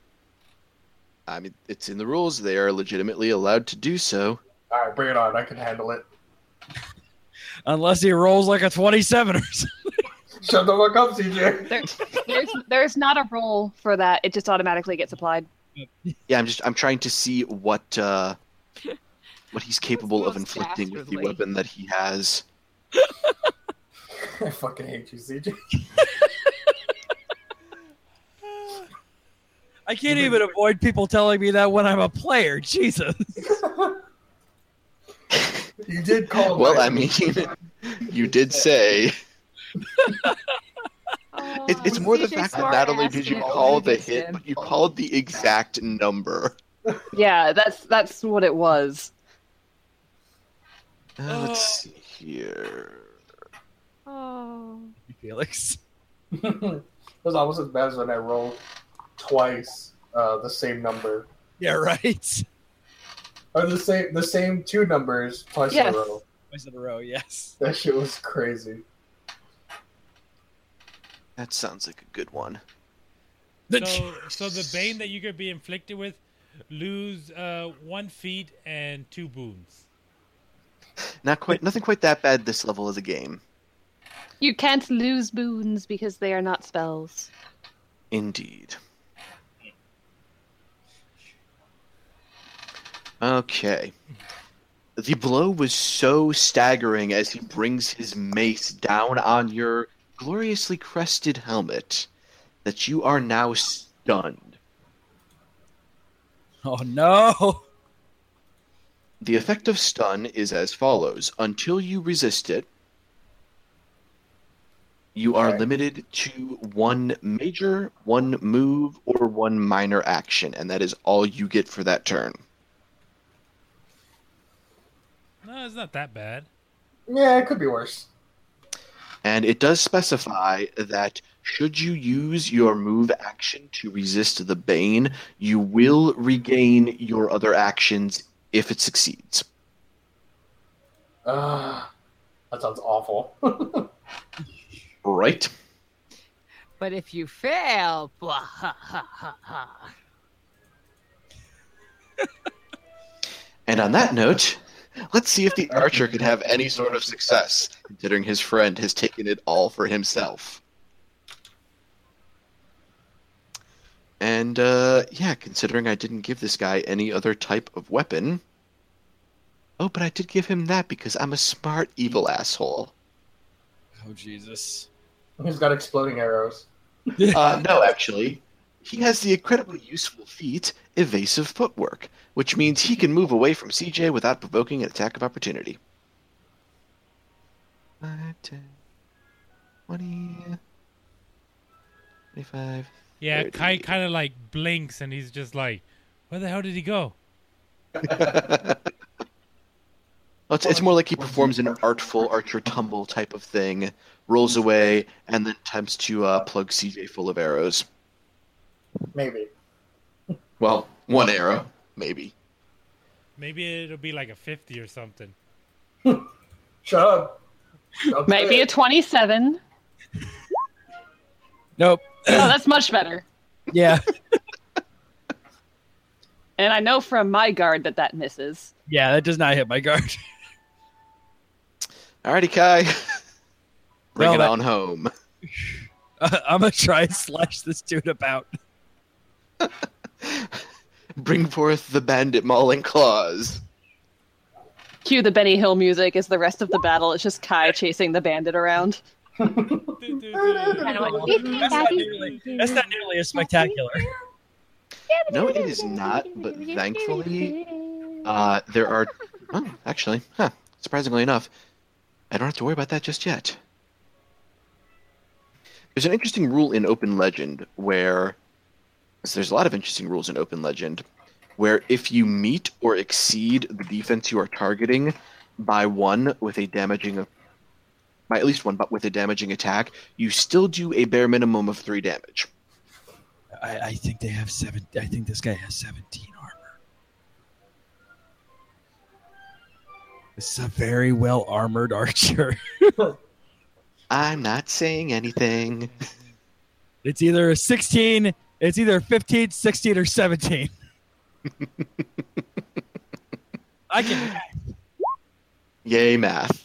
I mean, it's in the rules. They are legitimately allowed to do so. All right, bring it on. I can handle it. Unless he rolls like a twenty-seven or something. Shut the fuck up, C J. There, there's, there's not a roll for that. It just automatically gets applied. Yeah, I'm just I'm trying to see what uh, what he's capable of most inflicting with the dastardly. weapon that he has. I fucking hate you, C J. I can't even avoid people telling me that when I'm a player. Jesus. You did call. Well, my- I mean, you did say. It, it's more the C J fact that smart not only ass did you and call it the only hit, gets but you called the exact number. Yeah, that's that's what it was. Uh, let's see here. Oh. Felix. It was almost as bad as when I rolled twice uh, the same number, Yeah, right. or the same the same two numbers twice Yes. in a row. Twice in a row, yes. That shit was crazy. That sounds like a good one. So, so the bane that you could be inflicted with, lose uh, one feet and two boons. Not quite, nothing quite that bad this level of the game. You can't lose boons because they are not spells. Indeed. Okay. The blow was so staggering as he brings his mace down on your gloriously crested helmet that you are now stunned. Oh, no. The effect of stun is as follows. Until you resist it, you are Okay. limited to one major, one move, or one minor action, and that is all you get for that turn. No, it's not that bad. Yeah, it could be worse. And it does specify that should you use your move action to resist the Bane, you will regain your other actions if it succeeds. Uh, that sounds awful. Right? But if you fail, blah, ha, ha, ha, ha. And on that note, let's see if the archer could have any sort of success, considering his friend has taken it all for himself. And, uh, yeah, considering I didn't give this guy any other type of weapon. Oh, but I did give him that because I'm a smart, evil asshole. Oh, Jesus. He's got exploding arrows. Uh, no, actually. He has the incredibly useful feat, Evasive Footwork, which means he can move away from C J without provoking an attack of opportunity. five, ten, twenty, twenty-five. Yeah, thirty. Kai kind of like blinks and he's just like, where the hell did he go? Well, it's, it's more like he performs an artful archer tumble type of thing, rolls away, and then attempts to uh, plug C J full of arrows. Maybe. Well, one arrow, maybe. Maybe it'll be like a fifty or something. Shut up. Don't say Maybe a it. twenty-seven. Nope. Oh, that's much better. Yeah. And I know from my guard that that misses. Yeah, that does not hit my guard. Alrighty, Kai. Bring Well, it that- on home. I'm gonna try and slash this dude about. Bring forth the bandit mauling claws. Cue the Benny Hill music as the rest of the battle is just Kai chasing the bandit around. That's not nearly, that's not nearly as spectacular. No, it is not, but thankfully, uh, there are... Oh, actually, huh, surprisingly enough, I don't have to worry about that just yet. There's an interesting rule in Open Legend where... So there's a lot of interesting rules in Open Legend, where if you meet or exceed the defense you are targeting by one with a damaging... by at least one, but with a damaging attack, you still do a bare minimum of three damage. I, I think they have seven. I think this guy has seventeen armor. This is a very well armored archer. I'm not saying anything. It's either a sixteen. It's either fifteen, sixteen, or seventeen. I can. Yay, math.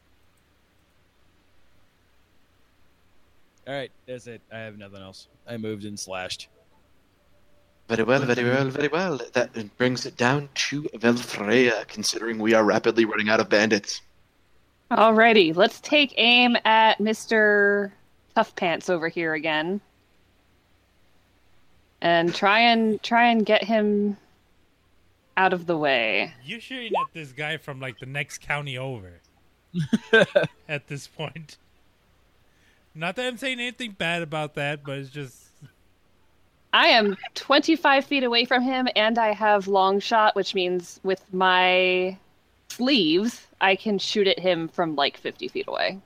All right, that's it. I have nothing else. I moved and slashed. Very well, very well, very well. That brings it down to Velfreya, considering we are rapidly running out of bandits. Alrighty, let's take aim at Mister Tough Pants over here again. And try and try and get him out of the way. You're shooting at this guy from like the next county over. At this point. Not that I'm saying anything bad about that, but it's just... I am twenty-five feet away from him, and I have long shot, which means with my sleeves, I can shoot at him from like fifty feet away.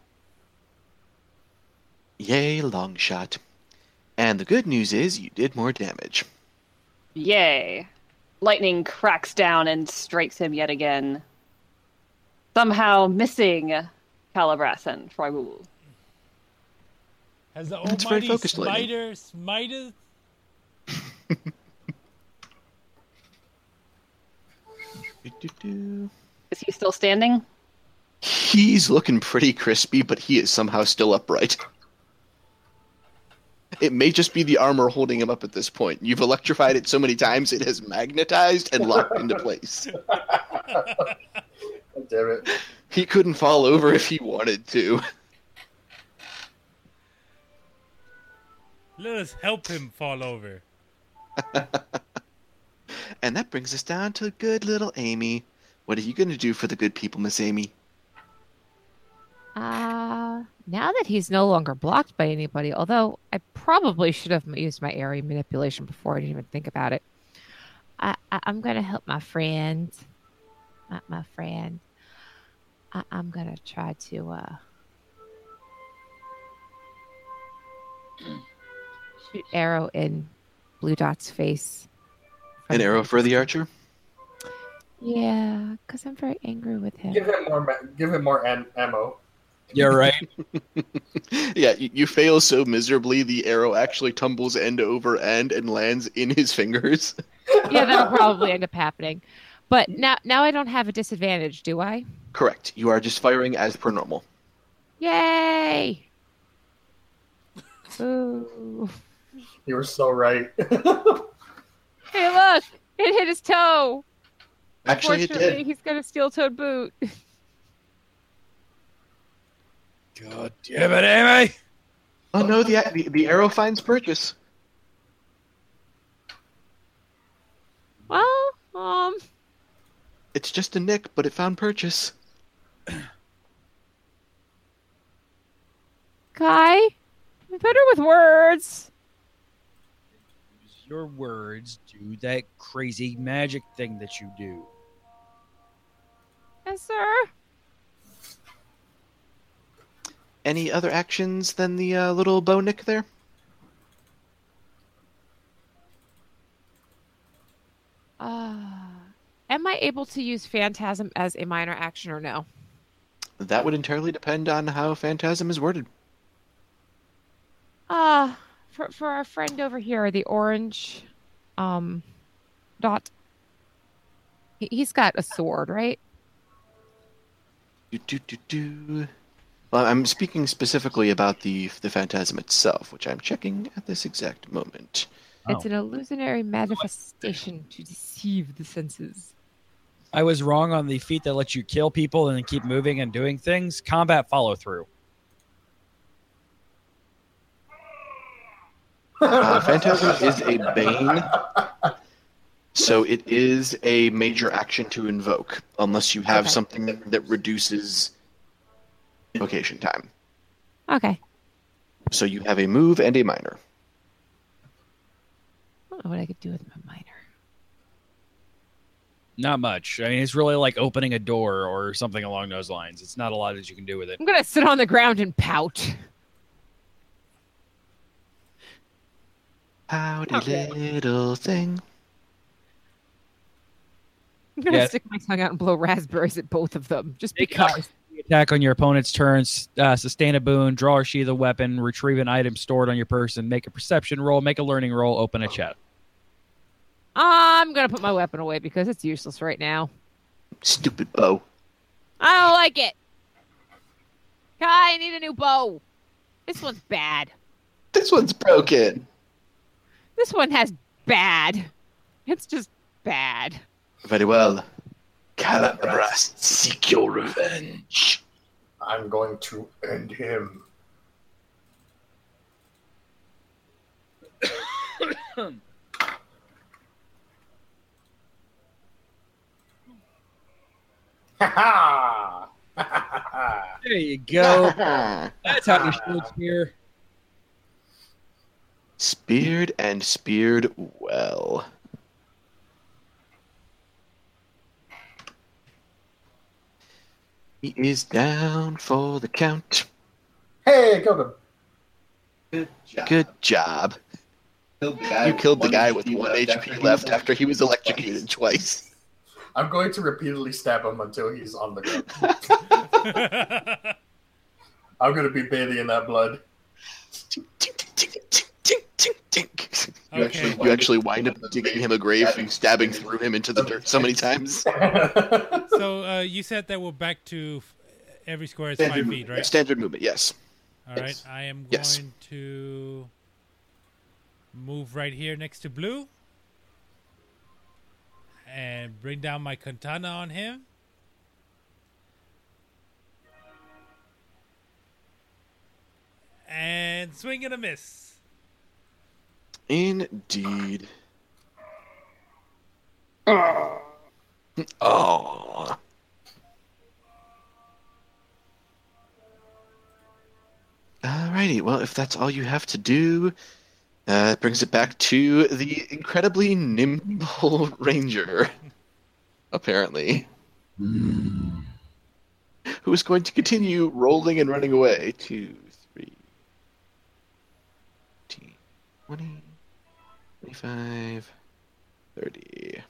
Yay, long shot. And the good news is you did more damage. Yay. Lightning cracks down and strikes him yet again. Somehow missing Calabrasan Fraigul. Has the It's very almighty focused, lady. smiter smiteth? Is he still standing? He's looking pretty crispy, but he is somehow still upright. It may just be the armor holding him up at this point. You've electrified it so many times it has magnetized and locked into place. Damn it. He couldn't fall over if he wanted to. Let us help him fall over. And that brings us down to good little Amy. What are you going to do for the good people, Miss Amy? Uh, now that he's no longer blocked by anybody, although I probably should have used my area manipulation before I didn't even think about it. I, I, I'm going to help my friend. My, my friend. I, I'm going to try to uh, shoot arrow in Blue Dot's face. An arrow for the archer? Yeah, because I'm very angry with him. Give him more. ma- Give him more am- ammo. You're right. Yeah, you, you fail so miserably, the arrow actually tumbles end over end and lands in his fingers. Yeah, that'll probably end up happening. But now, now I don't have a disadvantage, do I? Correct. You are just firing as per normal. Yay! Ooh. You were so right. Hey, look! It hit his toe! Actually, it Unfortunately, did. he's got a steel-toed boot. God damn it, Amy! Oh no, the, the the arrow finds purchase. Well, um... It's just a nick, but it found purchase. Kai? Be better with words. Use your words. Do that crazy magic thing that you do. Yes, sir. Any other actions than the uh, little bow nick there? Uh, am I able to use Phantasm as a minor action or no? That would entirely depend on how Phantasm is worded. Uh, for, for our friend over here, the orange um, dot, he, he's got a sword, right? Do, do, do, do. Well, I'm speaking specifically about the the phantasm itself, which I'm checking at this exact moment. It's Oh. an illusionary manifestation to deceive the senses. I was wrong on the feat that lets you kill people and then keep moving and doing things. Combat follow through. Uh, Phantasm is a bane, so it is a major action to invoke, unless you have Okay. something that, that reduces invocation time. Okay. So you have a move and a minor. I don't know what I could do with my minor. Not much. I mean, it's really like opening a door or something along those lines. It's not a lot that you can do with it. I'm gonna sit on the ground and pout. Howdy, Okay. little thing. I'm gonna Yeah. stick my tongue out and blow raspberries at both of them, just Make because. Attack on your opponent's turns, uh, sustain a boon, draw or sheath a weapon, retrieve an item stored on your person, make a perception roll, make a learning roll, open a chest. I'm gonna put my weapon away because it's useless right now. Stupid bow. I don't like it. Kai, I need a new bow. This one's bad. This one's broken. This one has bad. It's just bad. Very well. Calabras, seek your revenge. I'm going to end him. Ha ha! There you go. That's how you shoot spear. Speared and speared well. He is down for the count. Hey, killed him. Good job. Good job. Killed the guy You killed the one guy with H P one H P left after he was electrocuted twice. I'm going to repeatedly stab him until he's on the ground. I'm going to be bathing in that blood. Tink, tink, tink, tink, tink, tink, tink. You, Okay. actually, you actually wind up digging him a grave and stabbing through him into the dirt so many times. So uh, you said that we're back to f- every square is Standard five feet, movement. right? Standard movement, yes. All right. Yes. I am going Yes. to move right here next to Blue and bring down my katana on him. And swing and a miss. Indeed. Oh. Alrighty, well, if that's all you have to do, uh, it brings it back to the incredibly nimble ranger, apparently, who is going to continue rolling and running away. Two, three, fifteen, twenty, twenty-five, thirty.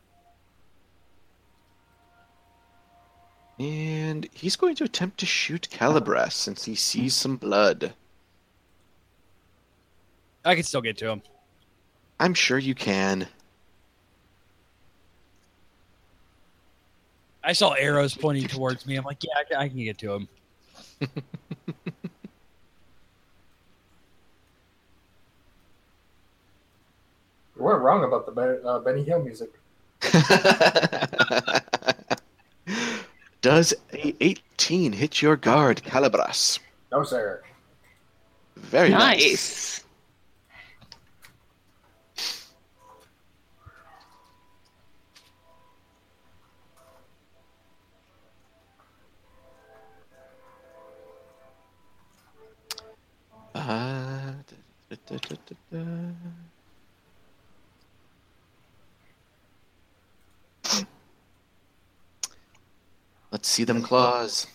And he's going to attempt to shoot Calabras since he sees some blood. I can still get to him. I'm sure you can. I saw arrows pointing towards me. I'm like, yeah, I can, I can get to him. You weren't wrong about the Ben- uh, Benny Hill music. Does a eighteen hit your guard, Calabras? No, sir. Very nice. Nice. Uh, da, da, da, da, da. Let's see them claws.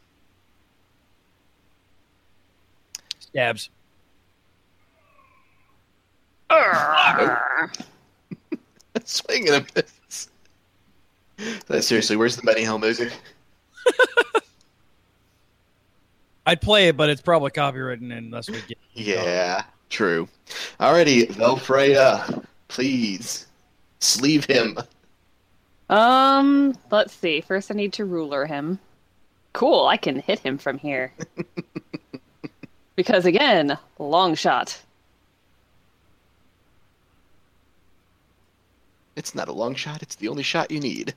Stabs. Swing and a miss. Uh, Seriously, where's the Benny Hill music? I'd play it, but it's probably copywritten unless we get. Yeah, true. Alrighty, Velfreya, please sleeve him. Um, let's see. First, I need to ruler him. Cool, I can hit him from here. Because again, long shot. It's not a long shot, it's the only shot you need.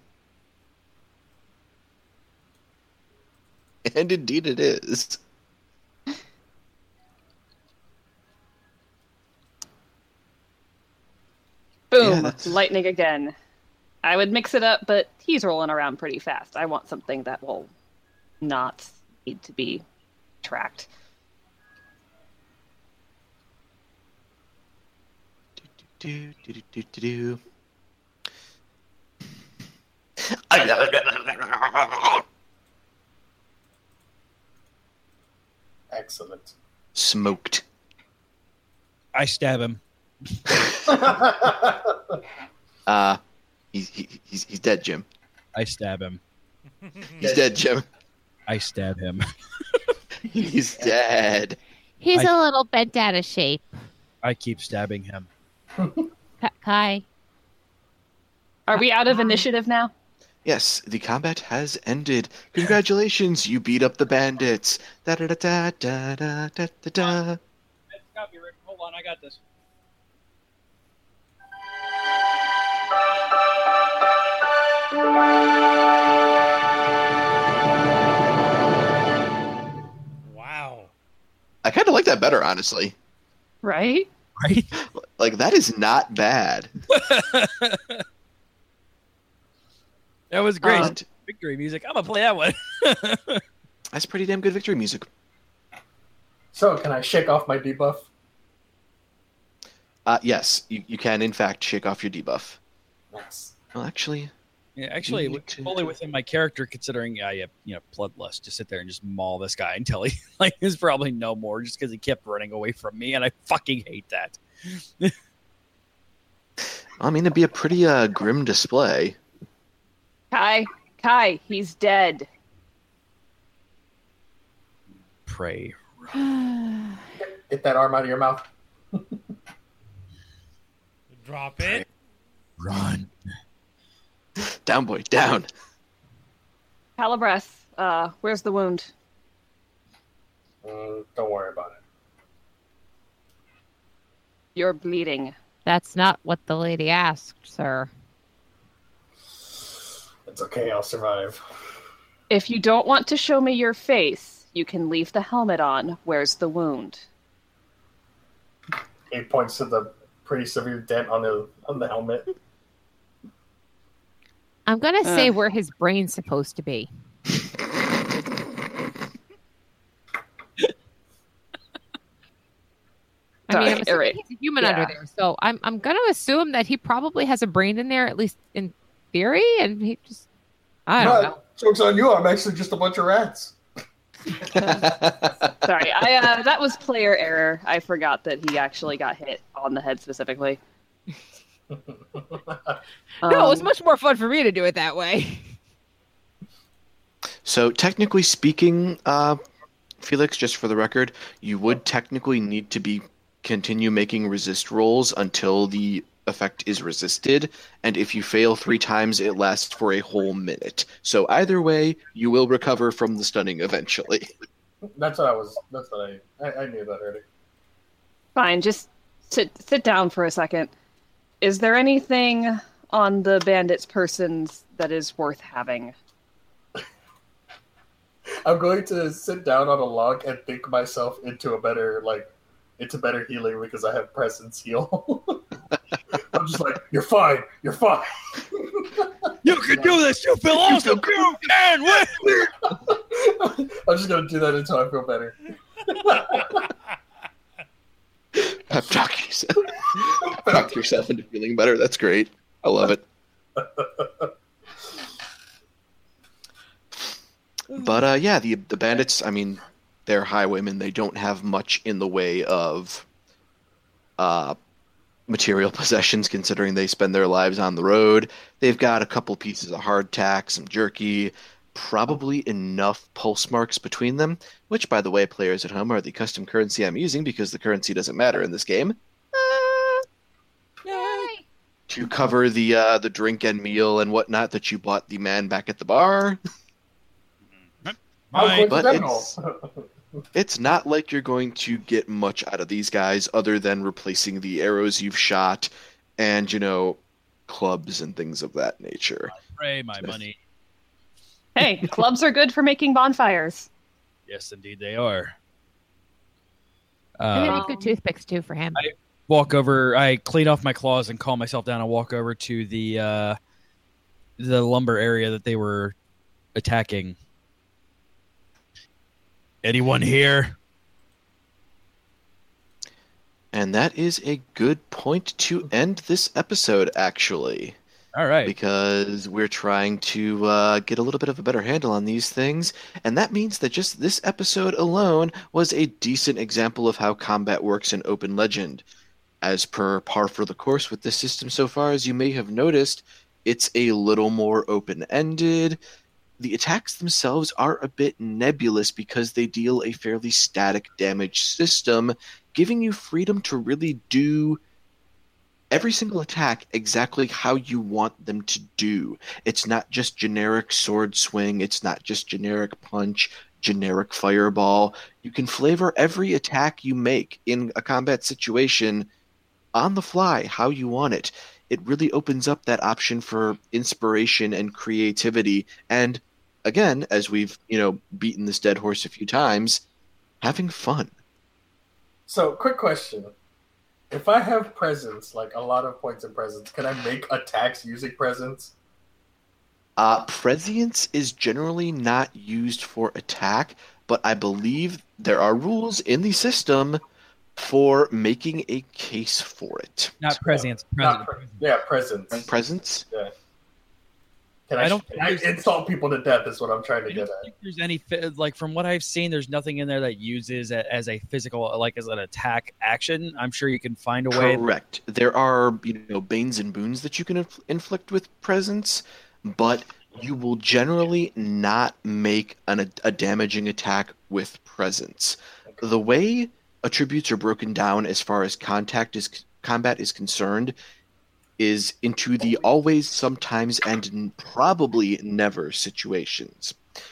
And indeed it is. Boom! Yeah, that's- Lightning again. I would mix it up, but he's rolling around pretty fast. I want something that will not need to be tracked. Do, do, do, do, do, do. Excellent. Smoked. I stab him. Uh, he's, he, he's, he's dead, Jim. I stab him. He's dead, Jim. I stab him. He's dead. He's I- a little bent out of shape. I keep stabbing him. Ka- Kai. Are we out of initiative now? Yes, the combat has ended. Congratulations, you beat up the bandits. Da da da da da da da da da. Copy, Rick. Hold on, I got this. Wow. I kind of like that better, honestly. Right? Right? Like, that is not bad. That was great. Um, Victory music. I'm gonna play that one. That's pretty damn good victory music. So, can I shake off my debuff? Uh, yes, you, you can, in fact, shake off your debuff. Nice. Well, actually, Yeah, actually, You need it's to- fully within my character, considering I have, you know, bloodlust to sit there and just maul this guy until he like is probably no more, just because he kept running away from me, and I fucking hate that. I mean, it'd be a pretty uh, grim display. Kai, Kai, he's dead. Pray. Get that arm out of your mouth. Drop it. Run. Down, boy, down. Calabres, uh, where's the wound? Mm, don't worry about it. You're bleeding. That's not what the lady asked, sir. It's okay, I'll survive. If you don't want to show me your face, you can leave the helmet on. Where's the wound? He points to the pretty severe dent on the on the helmet. I'm gonna say Uh. where his brain's supposed to be. I mean, I'm Alright, assuming alright. he's a human Yeah. under there, so I'm I'm gonna assume that he probably has a brain in there, at least in theory, and he just I don't know. Joke's on you, I'm actually just a bunch of rats. Sorry, I uh, that was player error. I forgot that he actually got hit on the head specifically. no, it was Um, much more fun for me to do it that way. So, technically speaking, uh, Felix, just for the record, you would technically need to be continue making resist rolls until the effect is resisted, and if you fail three times, it lasts for a whole minute. So either way, you will recover from the stunning eventually. That's what I was. That's what I. I, I knew that already. Fine, just sit sit down for a second. Is there anything on the bandits' persons that is worth having? I'm going to sit down on a log and think myself into a better like into better healing because I have presence heal. I'm just like, you're fine, you're fine. You can do this. You feel awesome. You can win. I'm just gonna do that until I feel better. Pep talk yourself. Talk yourself into feeling better. That's great. I love it. But uh, yeah, the the bandits. I mean, they're highwaymen. They don't have much in the way of uh, material possessions, considering they spend their lives on the road. They've got a couple pieces of hardtack, some jerky, probably enough pulse marks between them. Which, by the way, players at home, are the custom currency I'm using because the currency doesn't matter in this game. To cover the uh, the drink and meal and whatnot that you bought the man back at the bar. How Mine. But coincidental. It's not like you're going to get much out of these guys other than replacing the arrows you've shot and, you know, clubs and things of that nature. Pray my money. Hey, clubs are good for making bonfires. Yes, indeed they are. And they Uh, make good toothpicks too for him. I- walk over. I clean off my claws and calm myself down and walk over to the uh, the lumber area that they were attacking. Anyone here? And that is a good point to end this episode, actually. All right. Because we're trying to uh, get a little bit of a better handle on these things. And that means that just this episode alone was a decent example of how combat works in Open Legend. As per par for the course with this system so far, as you may have noticed, it's a little more open-ended. The attacks themselves are a bit nebulous because they deal a fairly static damage system, giving you freedom to really do every single attack exactly how you want them to do. It's not just generic sword swing, it's not just generic punch, generic fireball. You can flavor every attack you make in a combat situation on the fly how you want it. It really opens up that option for inspiration and creativity, and again, as we've, you know, beaten this dead horse a few times, having fun. So, quick question. If I have presence, like a lot of points in presence, can I make attacks using presence? Uh, prescience is generally not used for attack, but I believe there are rules in the system for making a case for it. Not prescience. Not Presence. pre- yeah, presence. Presence? Yeah. Can I, I don't can I insult people to death is what I'm trying to I get don't at. think there's any fi- like from what I've seen. There's nothing in there that uses it as a physical, like as an attack action. I'm sure you can find a way. Correct. There are, you know, banes and boons that you can inf- inflict with presence, but you will generally not make an, a damaging attack with presence. The way attributes are broken down as far as contact is combat is concerned is into the always, sometimes, and n- probably never situations.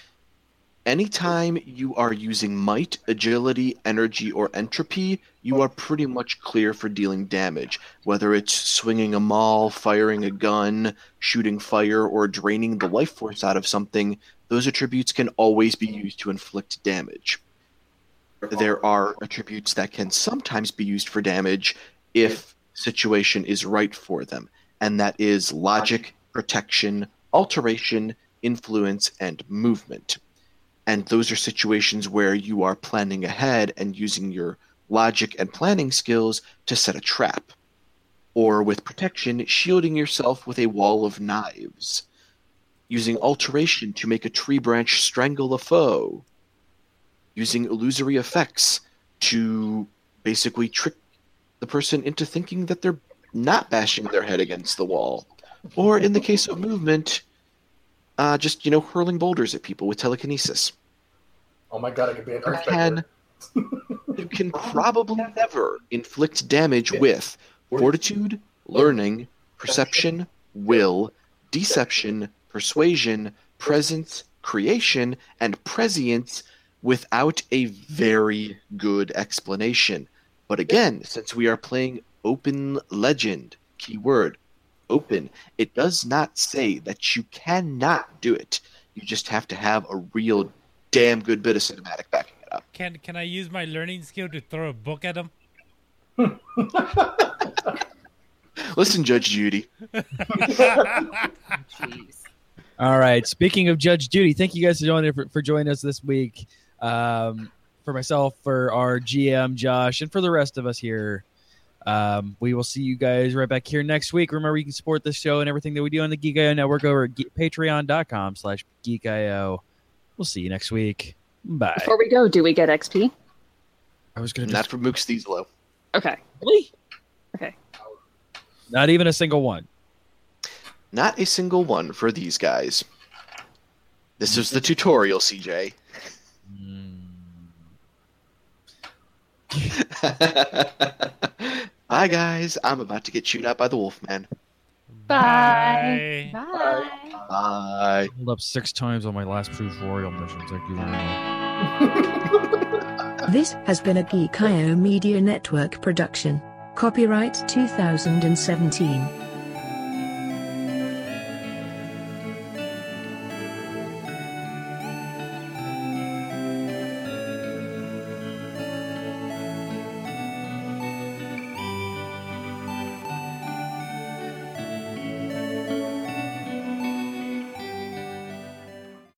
Anytime you are using might, agility, energy, or entropy, you are pretty much clear for dealing damage. Whether it's swinging a maul, firing a gun, shooting fire, or draining the life force out of something, those attributes can always be used to inflict damage. There are attributes that can sometimes be used for damage if situation is right for them, and that is logic, protection, alteration, influence, and movement. And those are situations where you are planning ahead and using your logic and planning skills to set a trap. Or with protection, shielding yourself with a wall of knives. Using alteration to make a tree branch strangle a foe. Using illusory effects to basically trick the person into thinking that they're not bashing their head against the wall. Or in the case of movement, uh, just, you know, hurling boulders at people with telekinesis. Oh my god, I could be an You can, earthbender. you can probably never inflict damage with fortitude, learning, perception, will, deception, persuasion, presence, creation, and prescience without a very good explanation. But again, since we are playing Open Legend, keyword, open, it does not say that you cannot do it. You just have to have a real damn good bit of cinematic backing it up. Can can I use my learning skill to throw a book at him? Listen, Judge Judy. Jeez. All right. Speaking of Judge Judy, thank you guys for joining for, for joining us this week. Um, for myself, for our G M Josh, and for the rest of us here. Um, we will see you guys right back here next week. Remember, you can support this show and everything that we do on the Geek I O Network over at ge- patreon.com slash Geek I O. We'll see you next week. Bye. Before we go, do we get X P? I was going to Not for Mooks Dieselo. Okay. Really? Okay. Not even a single one. Not a single one for these guys. This is the tutorial, C J. Bye, guys. I'm about to get chewed out by the Wolfman. Bye. Bye. Bye. Bye. Pulled up six times on my last tutorial mission. Thank you very much. This has been a Geek I O Media Network production. Copyright two thousand seventeen.